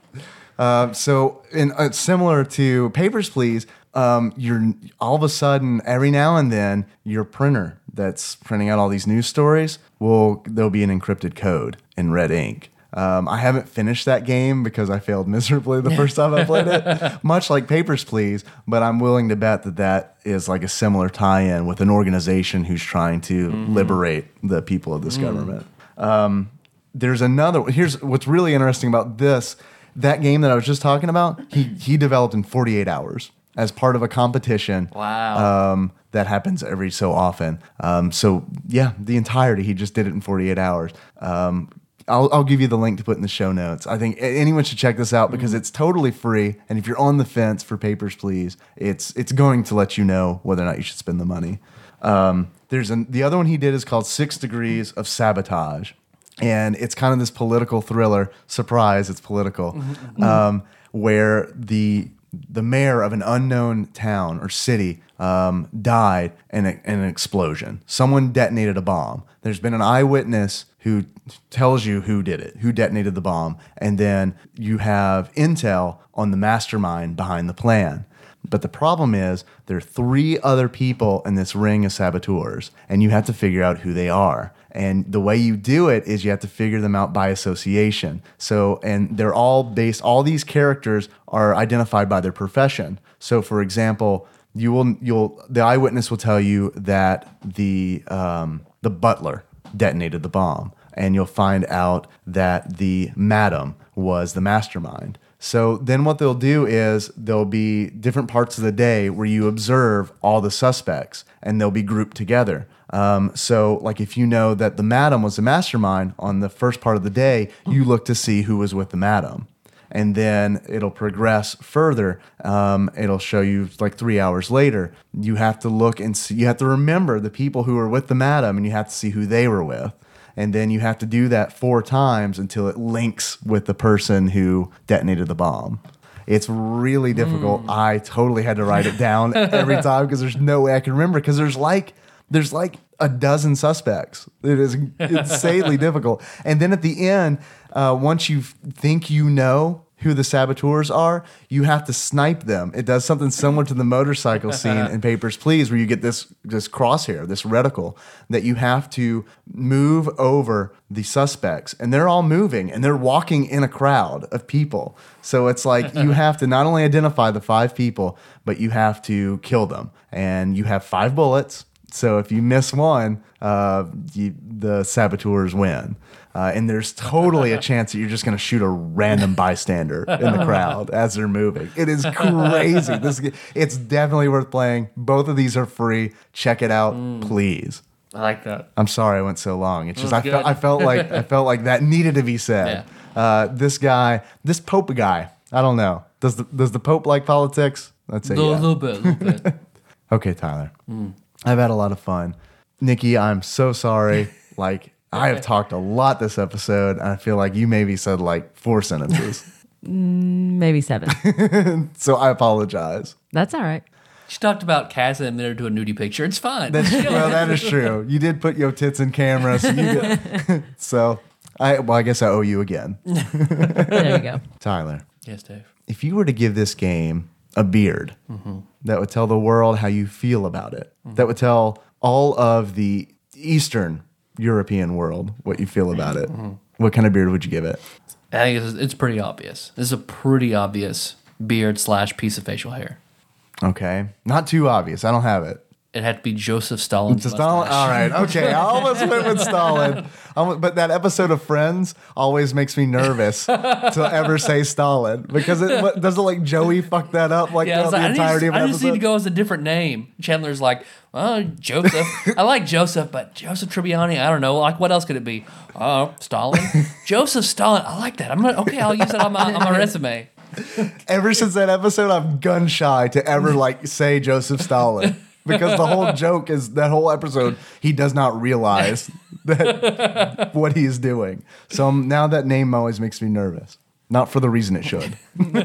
Uh, so, in uh, similar to Papers, Please, um, you're all of a sudden every now and then your printer that's printing out all these news stories will there'll be an encrypted code in red ink. Um, I haven't finished that game because I failed miserably the first time I played it, much like Papers, Please, but I'm willing to bet that that is like a similar tie-in with an organization who's trying to mm-hmm. liberate the people of this mm. government. Um, there's another, here's what's really interesting about this, that game that I was just talking about, he, he developed in forty-eight hours as part of a competition. Wow. Um, that happens every so often. Um, so yeah, the entirety, he just did it in forty-eight hours. Um, I'll, I'll give you the link to put in the show notes. I think anyone should check this out because it's totally free. And if you're on the fence for Papers, Please, it's it's going to let you know whether or not you should spend the money. Um, there's an, the other one he did is called Six Degrees of Sabotage. And it's kind of this political thriller. Surprise, it's political. Um, where the the mayor of an unknown town or city um, died in, a, in an explosion. Someone detonated a bomb. There's been an eyewitness who tells you who did it, who detonated the bomb, and then you have intel on the mastermind behind the plan. But the problem is there are three other people in this ring of saboteurs, and you have to figure out who they are. And the way you do it is you have to figure them out by association. So, and they're all based, all these characters are identified by their profession. So, for example, you will, you'll, the eyewitness will tell you that the, um, the butler detonated the bomb. And you'll find out that the madam was the mastermind. So then what they'll do is there'll be different parts of the day where you observe all the suspects and they'll be grouped together. Um, so like if you know that the madam was the mastermind on the first part of the day, you look to see who was with the madam. And then it'll progress further. Um, it'll show you like three hours later. You have to look and see, you have to remember the people who were with the madam and you have to see who they were with. And then you have to do that four times until it links with the person who detonated the bomb. It's really difficult. Mm. I totally had to write it down every time because there's no way I can remember because there's like there's like a dozen suspects. It is insanely difficult. And then at the end, uh, once you think you know who the saboteurs are, you have to snipe them. It does something similar to the motorcycle scene in Papers, Please, where you get this this crosshair, this reticle, that you have to move over the suspects. And they're all moving, and they're walking in a crowd of people. So it's like you have to not only identify the five people, but you have to kill them. And you have five bullets. So if you miss one, uh, you, the saboteurs win. Uh, and there's totally a chance that you're just going to shoot a random bystander in the crowd as they're moving. It is crazy. This, it's definitely worth playing. Both of these are free. Check it out, mm. please. I like that. I'm sorry I went so long. It's just I felt I felt like I felt like that needed to be said. Yeah. Uh, this guy, this Pope guy. I don't know. Does the does the Pope like politics? Let's say a yeah. little bit. A little bit. Okay, Tyler. Mm. I've had a lot of fun. Nikki, I'm so sorry. Like. I have talked a lot this episode, and I feel like you maybe said like four sentences. Maybe seven. So I apologize. That's all right. She talked about casting him there to a nudie picture. It's fine. That's, well, that is true. You did put your tits in camera, so you get, so I well, I guess I owe you again. There you go. Tyler. Yes, Dave. If you were to give this game a beard mm-hmm. that would tell the world how you feel about it, mm-hmm. that would tell all of the Eastern European world what you feel about it, mm-hmm. What kind of beard would you give it? I think it's, it's pretty obvious. This is a pretty obvious beard slash piece of facial hair. Okay. Not too obvious. I don't have it. It had to be Joseph Stalin's Just Stalin? All right. Okay. I almost went with Stalin. Almost- But that episode of Friends always makes me nervous to ever say Stalin because it what, doesn't like Joey fuck that up like Yeah, I, throughout was like, the I, entirety just, of I an just need to episode. go as a different name. Chandler's like, well, Joseph. I like Joseph, but Joseph Tribbiani, I don't know. Like, what else could it be? Oh, Stalin. Joseph Stalin. I like that. I'm gonna okay. I'll use that on my on my resume. Ever since that episode, I'm gun shy to ever like say Joseph Stalin. Because the whole joke is that whole episode, he does not realize that what he is doing. So um, now that name always makes me nervous. Not for the reason it should.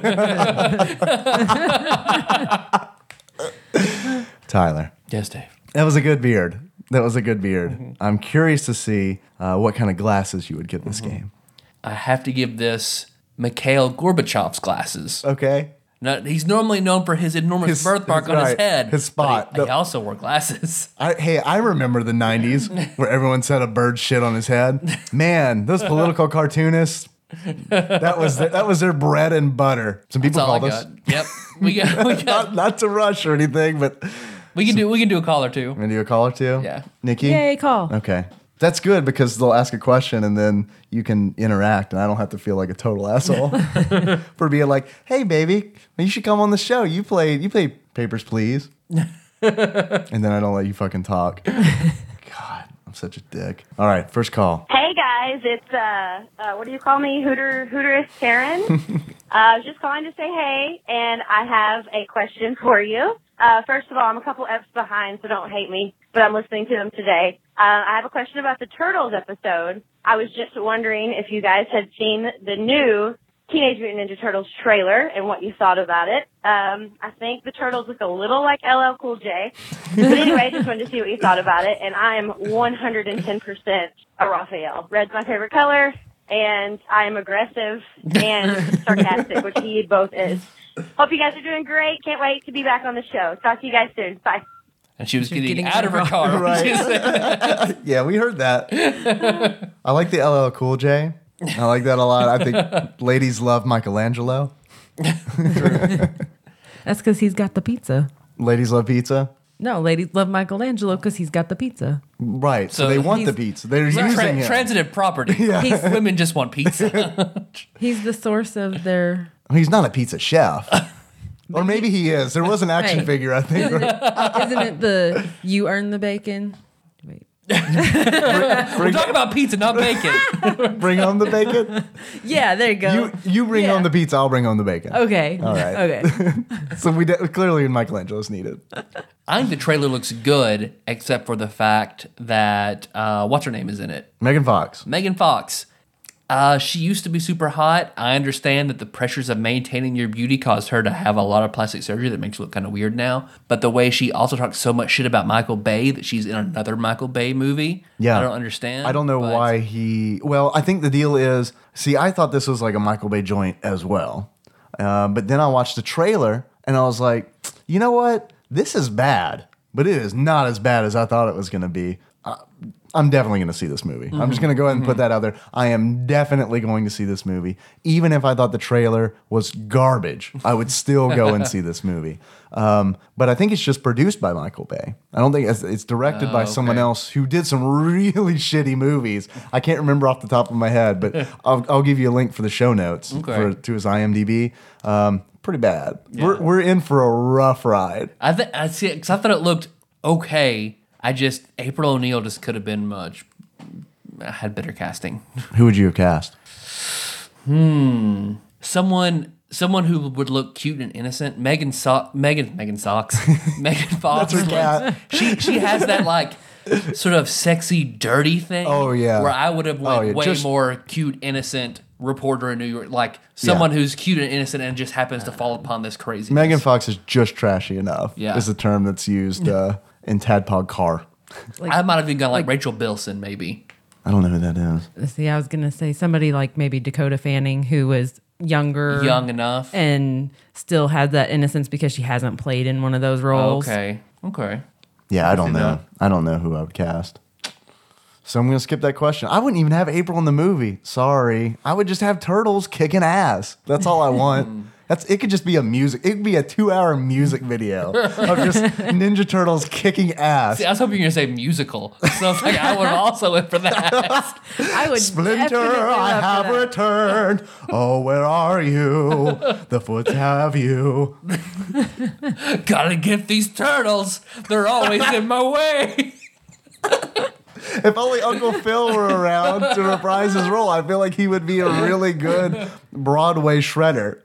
Tyler, Yes, Dave. that was a good beard. That was a good beard. Mm-hmm. I'm curious to see uh, what kind of glasses you would give this game. I have to give this Mikhail Gorbachev's glasses. Okay. Now, he's normally known for his enormous His- birthmark his- on his right, head. his spot. But he, he The- also wore glasses. I, hey, I remember the nineties where everyone said a bird shit on his head. Man, those political cartoonists, that was their, that was their bread and butter. Some people That's all I called got. us. Yep. We got. We got. Not, not to rush or anything, but We can do. We can do a call or two. gonna do a call or two. Yeah. Nikki. Yay, call. Okay, that's good because they'll ask a question and then you can interact, and I don't have to feel like a total asshole for being like, "Hey, baby, you should come on the show. You played. You played Papers, Please," and then I don't let you fucking talk. God, I'm such a dick. All right, first call. Hey guys, it's uh, uh, what do you call me, Hooter Hooterist Karen? uh, I was just calling to say hey, and I have a question for you. Uh, first of all, I'm a couple F's behind, so don't hate me, but I'm listening to them today. Uh, I have a question about the Turtles episode. I was just wondering if you guys had seen the new Teenage Mutant Ninja Turtles trailer and what you thought about it. Um, I think the Turtles look a little like L L Cool J. But anyway, just wanted to see what you thought about it. And I am one hundred ten percent a Raphael. Red's my favorite color, and I am aggressive and sarcastic, which he both is. Hope you guys are doing great. Can't wait to be back on the show. Talk to you guys soon. Bye. And she was getting, getting out of her out. car. Right. Yeah, we heard that. I like the L L Cool J. I like that a lot. I think ladies love Michelangelo. That's because he's got the pizza. Ladies love pizza. No, ladies love Michelangelo because he's got the pizza. Right. So, So they want the he's- pizza. They're Tra- using him. transitive property. He's, Women just want pizza. he's the source of their. He's not a pizza chef. Or maybe he is. There was an action Hey. figure, I think. Isn't it the you earn the bacon? Wait. We're talking about pizza, not bacon. Bring home the bacon. Yeah, there you go. You you bring Yeah. home the pizza. I'll bring home the bacon. okay. All right. Okay. So we de- clearly Michelangelo's needed. I think the trailer looks good, except for the fact that uh, what's her name is in it. Megan Fox. Megan Fox. Uh, she used to be super hot. I understand that the pressures of maintaining your beauty caused her to have a lot of plastic surgery that makes her look kind of weird now. But the way she also talks so much shit about Michael Bay that she's in another Michael Bay movie, Yeah. I don't understand. I don't know but- why he. Well, I think the deal is. See, I thought this was like a Michael Bay joint as well, uh, but then I watched the trailer and I was like, you know what? This is bad, but it is not as bad as I thought it was going to be. Uh, I'm definitely going to see this movie. I'm just going to go ahead and put that out there. I am definitely going to see this movie. Even if I thought the trailer was garbage, I would still go and see this movie. Um, but I think it's just produced by Michael Bay. I don't think it's, it's directed Oh, by someone okay. else who did some really shitty movies. I can't remember off the top of my head, but I'll, I'll give you a link for the show notes Okay. for, to his IMDb. Um, pretty bad. We're, we're in for a rough ride. I think I see because I thought it looked okay. I just April O'Neil just could have been much. I had better casting. Who would you have cast? Someone, someone who would look cute and innocent. Megan so- Megan, Megan Socks, Megan Fox. That's her cat. She she has that like sort of sexy, dirty thing. Oh, yeah. Where I would have went Oh, yeah, way just- more cute, innocent reporter in New York, like someone who's cute and innocent and just happens to fall upon this crazy. Megan Fox is just trashy enough. Yeah. Is the term that's used uh, in Tadpog Car. I might have even gone like Rachel Bilson, maybe. I don't know who that is. See, I was gonna say somebody like maybe Dakota Fanning, who was younger, Young enough. and still has that innocence because she hasn't played in one of those roles. Okay. Okay. Yeah, I don't see know. that. I don't know who I would cast. So I'm going to skip that question. I wouldn't even have April in the movie. Sorry. I would just have turtles kicking ass. That's all I want. That's it. Could just be a music. It could be a two-hour music video of just Ninja Turtles kicking ass. See, I was hoping you were going to say musical. So I was like, I would also went for that. I would Splinter, definitely I love have that. returned. Oh, where are you? The Foots have you. Gotta get these turtles. They're always in my way. If only Uncle Phil were around to reprise his role, I feel like he would be a really good Broadway shredder.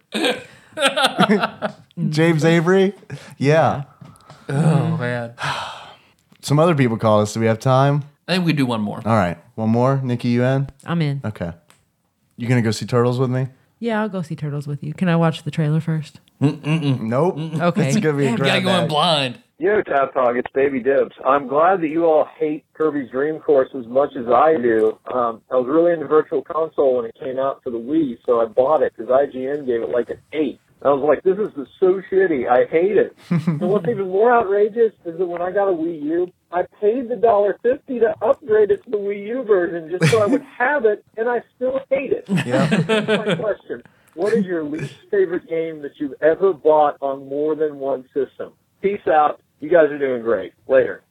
James Avery? Yeah. Oh, man. Some other people call us. Do we have time? I think we do one more. All right. One more. Nikki, you in? I'm in. Okay. You going to go see Turtles with me? Yeah, I'll go see Turtles with you. Can I watch the trailer first? Nope. Okay. It's going to be a You gotta grab go in bag. blind. Yo, Tap Talk, it's Baby Dibs. I'm glad that you all hate Kirby's Dream Course as much as I do. Um, I was really into Virtual Console when it came out for the Wii, so I bought it because I G N gave it like an eight. I was like, this is so shitty. I hate it. And what's even more outrageous is that when I got a Wii U, I paid the one dollar fifty to upgrade it to the Wii U version just so I would have it, and I still hate it. Yeah. Here's my question. What is your least favorite game that you've ever bought on more than one system? Peace out. You guys are doing great. Later.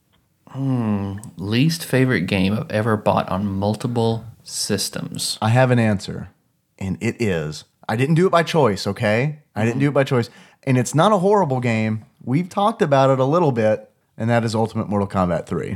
Least favorite game I've ever bought on multiple systems. I have an answer, and it is. I didn't do it by choice, okay? I didn't do it by choice. And it's not a horrible game. We've talked about it a little bit, and that is Ultimate Mortal Kombat three.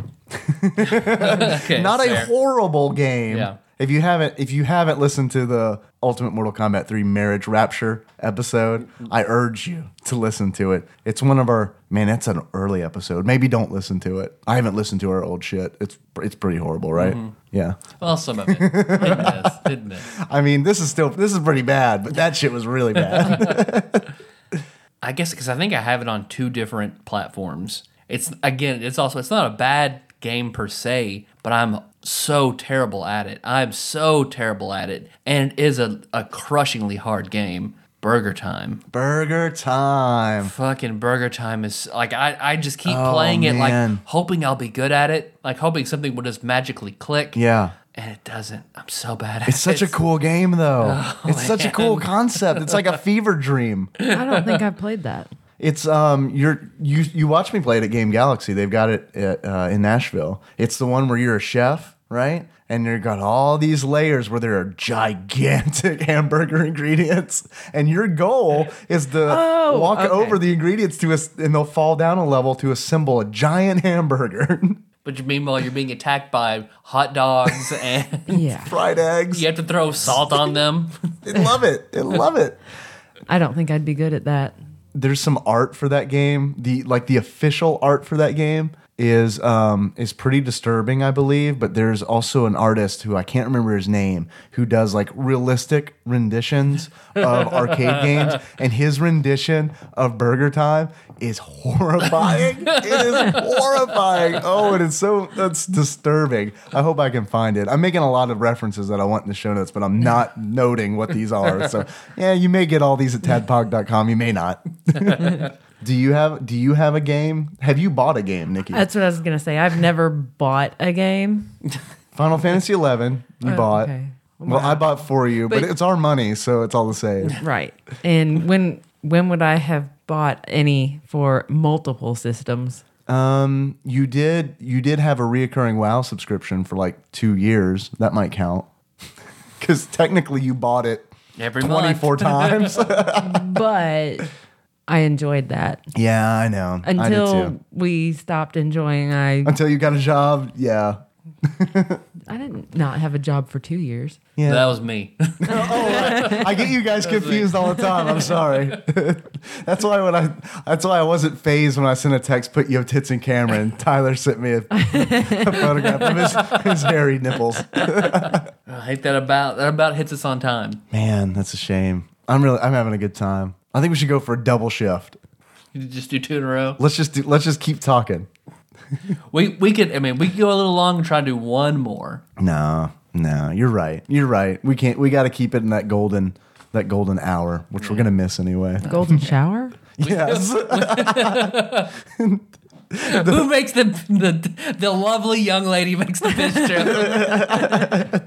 Okay, Not a fair. horrible game. Yeah. If you haven't if you haven't listened to the Ultimate Mortal Kombat three Marriage Rapture episode, I urge you to listen to it. It's one of our man, that's an early episode. Maybe don't listen to it. I haven't listened to our old shit. It's it's pretty horrible, right? Yeah. Well, some of it. Did miss. Did miss. I mean, this is still this is pretty bad, but that shit was really bad. I guess because I think I have it on two different platforms. It's again, it's also it's not a bad game per se, but I'm so terrible at it. I'm so terrible at it, and it is a, a crushingly hard game. Burger Time. Burger Time. Fucking Burger Time is like I, I just keep Oh, playing it man. like hoping I'll be good at it, like hoping something will just magically click. Yeah. And it doesn't. I'm so bad at It's it. such a cool game though. it's such a cool man. concept. It's like a fever dream. I don't think I've played that. It's um you're you you watch me play it at Game Galaxy. They've got it at, uh, in Nashville. It's the one where you're a chef, right? And you've got all these layers where there are gigantic hamburger ingredients, and your goal is to Oh, walk okay. over the ingredients to us, and they'll fall down a level to assemble a giant hamburger, But meanwhile, you're being attacked by hot dogs and Yeah. fried eggs. you have to throw salt on them. They love it. They love it. I don't think I'd be good at that. There's some art for that game. The like the official art for that game is um is pretty disturbing, I believe. But there's also an artist who I can't remember his name who does like realistic renditions of arcade games, and his rendition of Burger Time is horrifying. It is horrifying. Oh, it is so that's disturbing. I hope I can find it. I'm making a lot of references that I want in the show notes, but I'm not noting what these are. So yeah, you may get all these at tadpog dot com. You may not. Do you have Do you have a game? Have you bought a game, Nikki? That's what I was gonna say. I've never bought a game. Final Fantasy eleven. You Oh, bought. okay. Well, I bought for you, but, But- it's our money, so it's all the same. Right. And when when would I have bought any for multiple systems? Um, you did. You did have a reoccurring WoW subscription for like two years. That might count, because technically you bought it Every twenty month. four times. But I enjoyed that Yeah, I know. I did until too. we stopped enjoying. I Until you got a job. Yeah. I didn't not have a job for two years. Yeah. That was me. I get you guys confused all the time. I'm sorry. That's why when I that's why I wasn't phased when I sent a text, put yo tits in camera, and Tyler sent me a, a photograph of his, his hairy nipples. I hate that about that about hits us on time. Man, that's a shame. I'm really I'm having a good time. I think we should go for a double shift. You just do two in a row. Let's just do, let's just keep talking. We we could. I mean, we could go a little long and try to do one more. No, no, you're right. You're right. We can't. We got to keep it in that golden that golden hour, which we're gonna miss anyway. Golden shower? Yes. Who makes the, the the lovely young lady makes the fish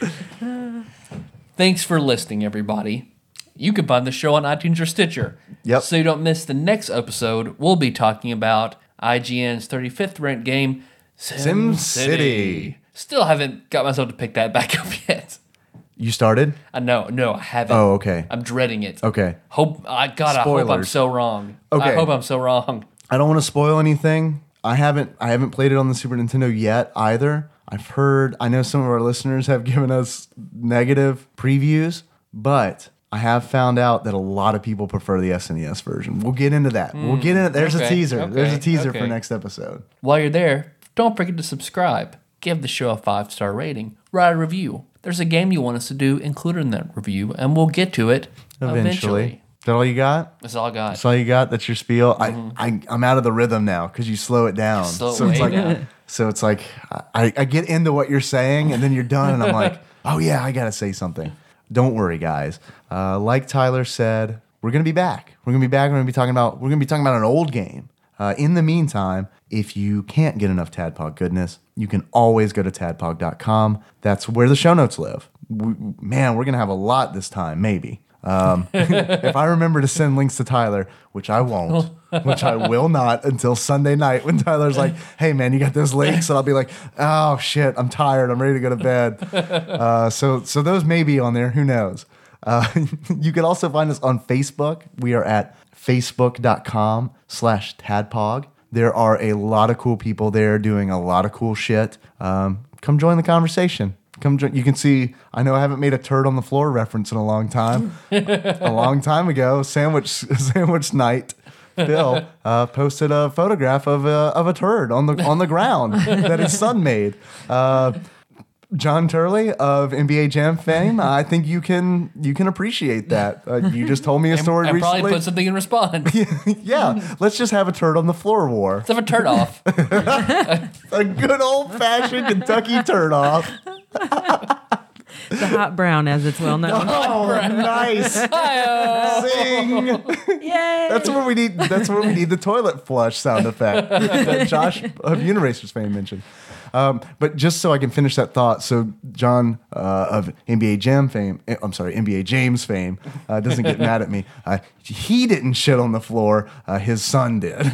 joke? Thanks for listening, everybody. You can find the show on iTunes or Stitcher. Yep. So you don't miss the next episode, we'll be talking about I G N's thirty-fifth ranked game, Sim, Sim City. Still haven't got myself to pick that back up yet. You started? I know, no, I haven't. Oh, okay. I'm dreading it. Okay. Hope I God, I hope I'm Spoilers. so wrong. Okay. I hope I'm so wrong. I don't want to spoil anything. I haven't I haven't played it on the Super Nintendo yet either. I've heard, I know some of our listeners have given us negative previews, but I have found out that a lot of people prefer the S N E S version. We'll get into that. We'll get into There's okay, a teaser. okay, There's a teaser okay. for next episode. While you're there, don't forget to subscribe. Give the show a five-star rating. Write a review. There's a game you want us to do included in that review, and we'll get to it Eventually. eventually. Is that all you got? That's all I got. That's all you got? That's your spiel? I, I, I'm out of the rhythm now because you slow it down. Slow it so it's way like, down. So it's like I, I get into what you're saying, and then you're done, and I'm like, oh, yeah, I got to say something. Don't worry, guys. Uh, like Tyler said, we're going to be back. We're going to be back. We're going to be talking about we're going to be talking about an old game. Uh, in the meantime, if you can't get enough Tadpog goodness, you can always go to tadpog dot com. That's where the show notes live. We, man, we're going to have a lot this time, maybe. Um, if I remember to send links to Tyler, which I won't, which I will not until Sunday night when Tyler's like, hey, man, you got those links? And I'll be like, oh, shit, I'm tired. I'm ready to go to bed. Uh, so, so those may be on there. Who knows? Uh, you can also find us on Facebook. We are at facebook.com slash tadpog. There are a lot of cool people there doing a lot of cool shit. Um, come join the conversation. Come join. You can see, I know I haven't made a turd on the floor reference in a long time. A long time ago, Sandwich Sandwich Night, Phil uh, posted a photograph of a, of a turd on the on the ground that his son made. Uh, John Turley of N B A Jam fame, I think you can you can appreciate that. Uh, you just told me a story and recently. probably put something in response. Yeah, let's just have a turd on the floor war. Let's have a turd off. A good old fashioned Kentucky turd off. The hot brown, as it's well known. Oh, nice. Sing. Yay! That's where we need. That's where we need the toilet flush sound effect that Josh of Uniracers fame mentioned. Um, but just so I can finish that thought, so John uh, of N B A Jam fame, eh, I'm sorry, N B A James fame, uh, doesn't get mad at me. Uh, he didn't shit on the floor. Uh, his son did.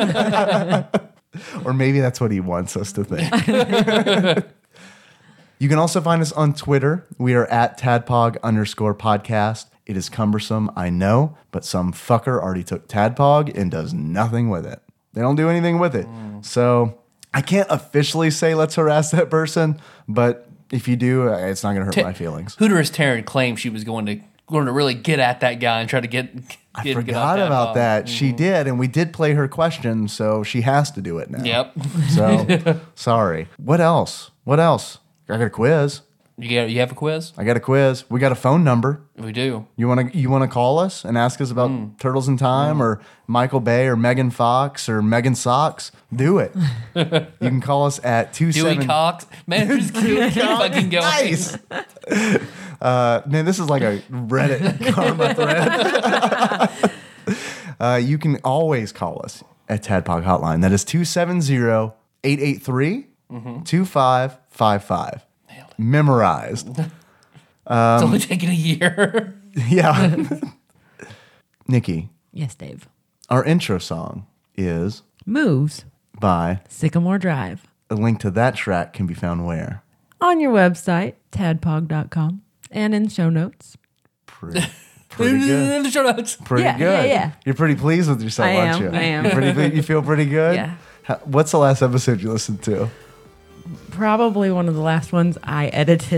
Or maybe that's what he wants us to think. You can also find us on Twitter. We are at tadpog underscore podcast. It is cumbersome, I know, but some fucker already took Tadpog and does nothing with it. They don't do anything with it. Mm. So I can't officially say let's harass that person, but if you do, it's not going to hurt Ta- my feelings. Hooter's Taryn claimed she was going to going to really get at that guy and try to get. get I get forgot off about Tadpog. that. She did, and we did play her question, so she has to do it now. Yep. So sorry. What else? What else? I got a quiz. You get you have a quiz? I got a quiz. We got a phone number. We do. You want to you want to call us and ask us about Mm. Turtles in Time mm. or Michael Bay or Megan Fox or Megan Socks? Do it. You can call us at two Dewey seven. Cox. Man, just keep, keep fucking going. Nice. Uh, man, this is like a Reddit karma thread. uh, you can always call us at Tadpog Hotline. That is two seven zero, eight eight three, two five five five. Memorized. It's only taken a year. Yeah. Nikki, Yes, Dave. our intro song is Moves. by Sycamore Drive. a link to that track can be found where? On your website, tadpog dot com, and in show notes. Pretty, pretty good. In the show notes. Pretty Yeah, good. yeah, yeah. You're pretty pleased with yourself, I aren't am, you? I am. You're pretty, you feel pretty good? Yeah. How, what's the last episode you listened to? Probably one of the last ones I edited.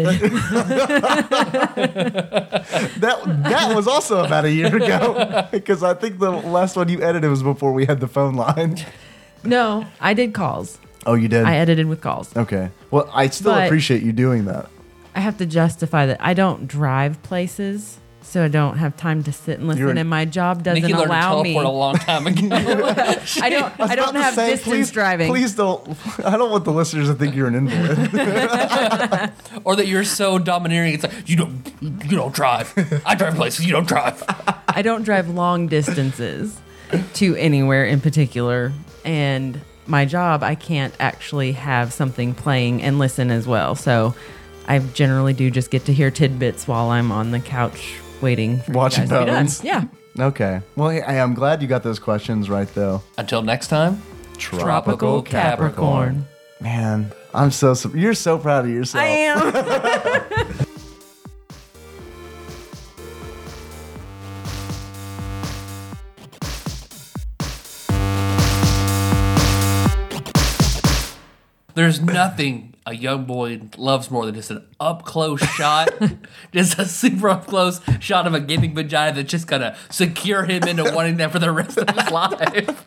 That that was also about a year ago because I think the last one you edited was before we had the phone line. No, I did calls. Oh, you did? I edited with calls. Okay. Well, I still But- appreciate you doing that. I have to justify that I don't drive places, so I don't have time to sit and listen, You're an- and my job doesn't Nikki learned to allow me. teleport a long time ago. I don't. I, don't about to have say, distance please, driving. Please don't. I don't want the listeners to think you're an invalid. Or that you're so domineering. It's like, you don't, you don't drive. I drive places. You don't drive. I don't drive long distances to anywhere in particular, and my job, I can't actually have something playing and listen as well. So I generally do just get to hear tidbits while I'm on the couch waiting for Watching you guys to be done. Bones. Yeah. Okay. Well, hey, I'm glad you got those questions right, though. Until next time. Tropical Capricorn. Man, I'm so, so you're so proud of yourself. I am. There's nothing a young boy loves more than just an up close shot, just a super up close shot of a gaping vagina that's just gonna secure him into wanting that for the rest of his life.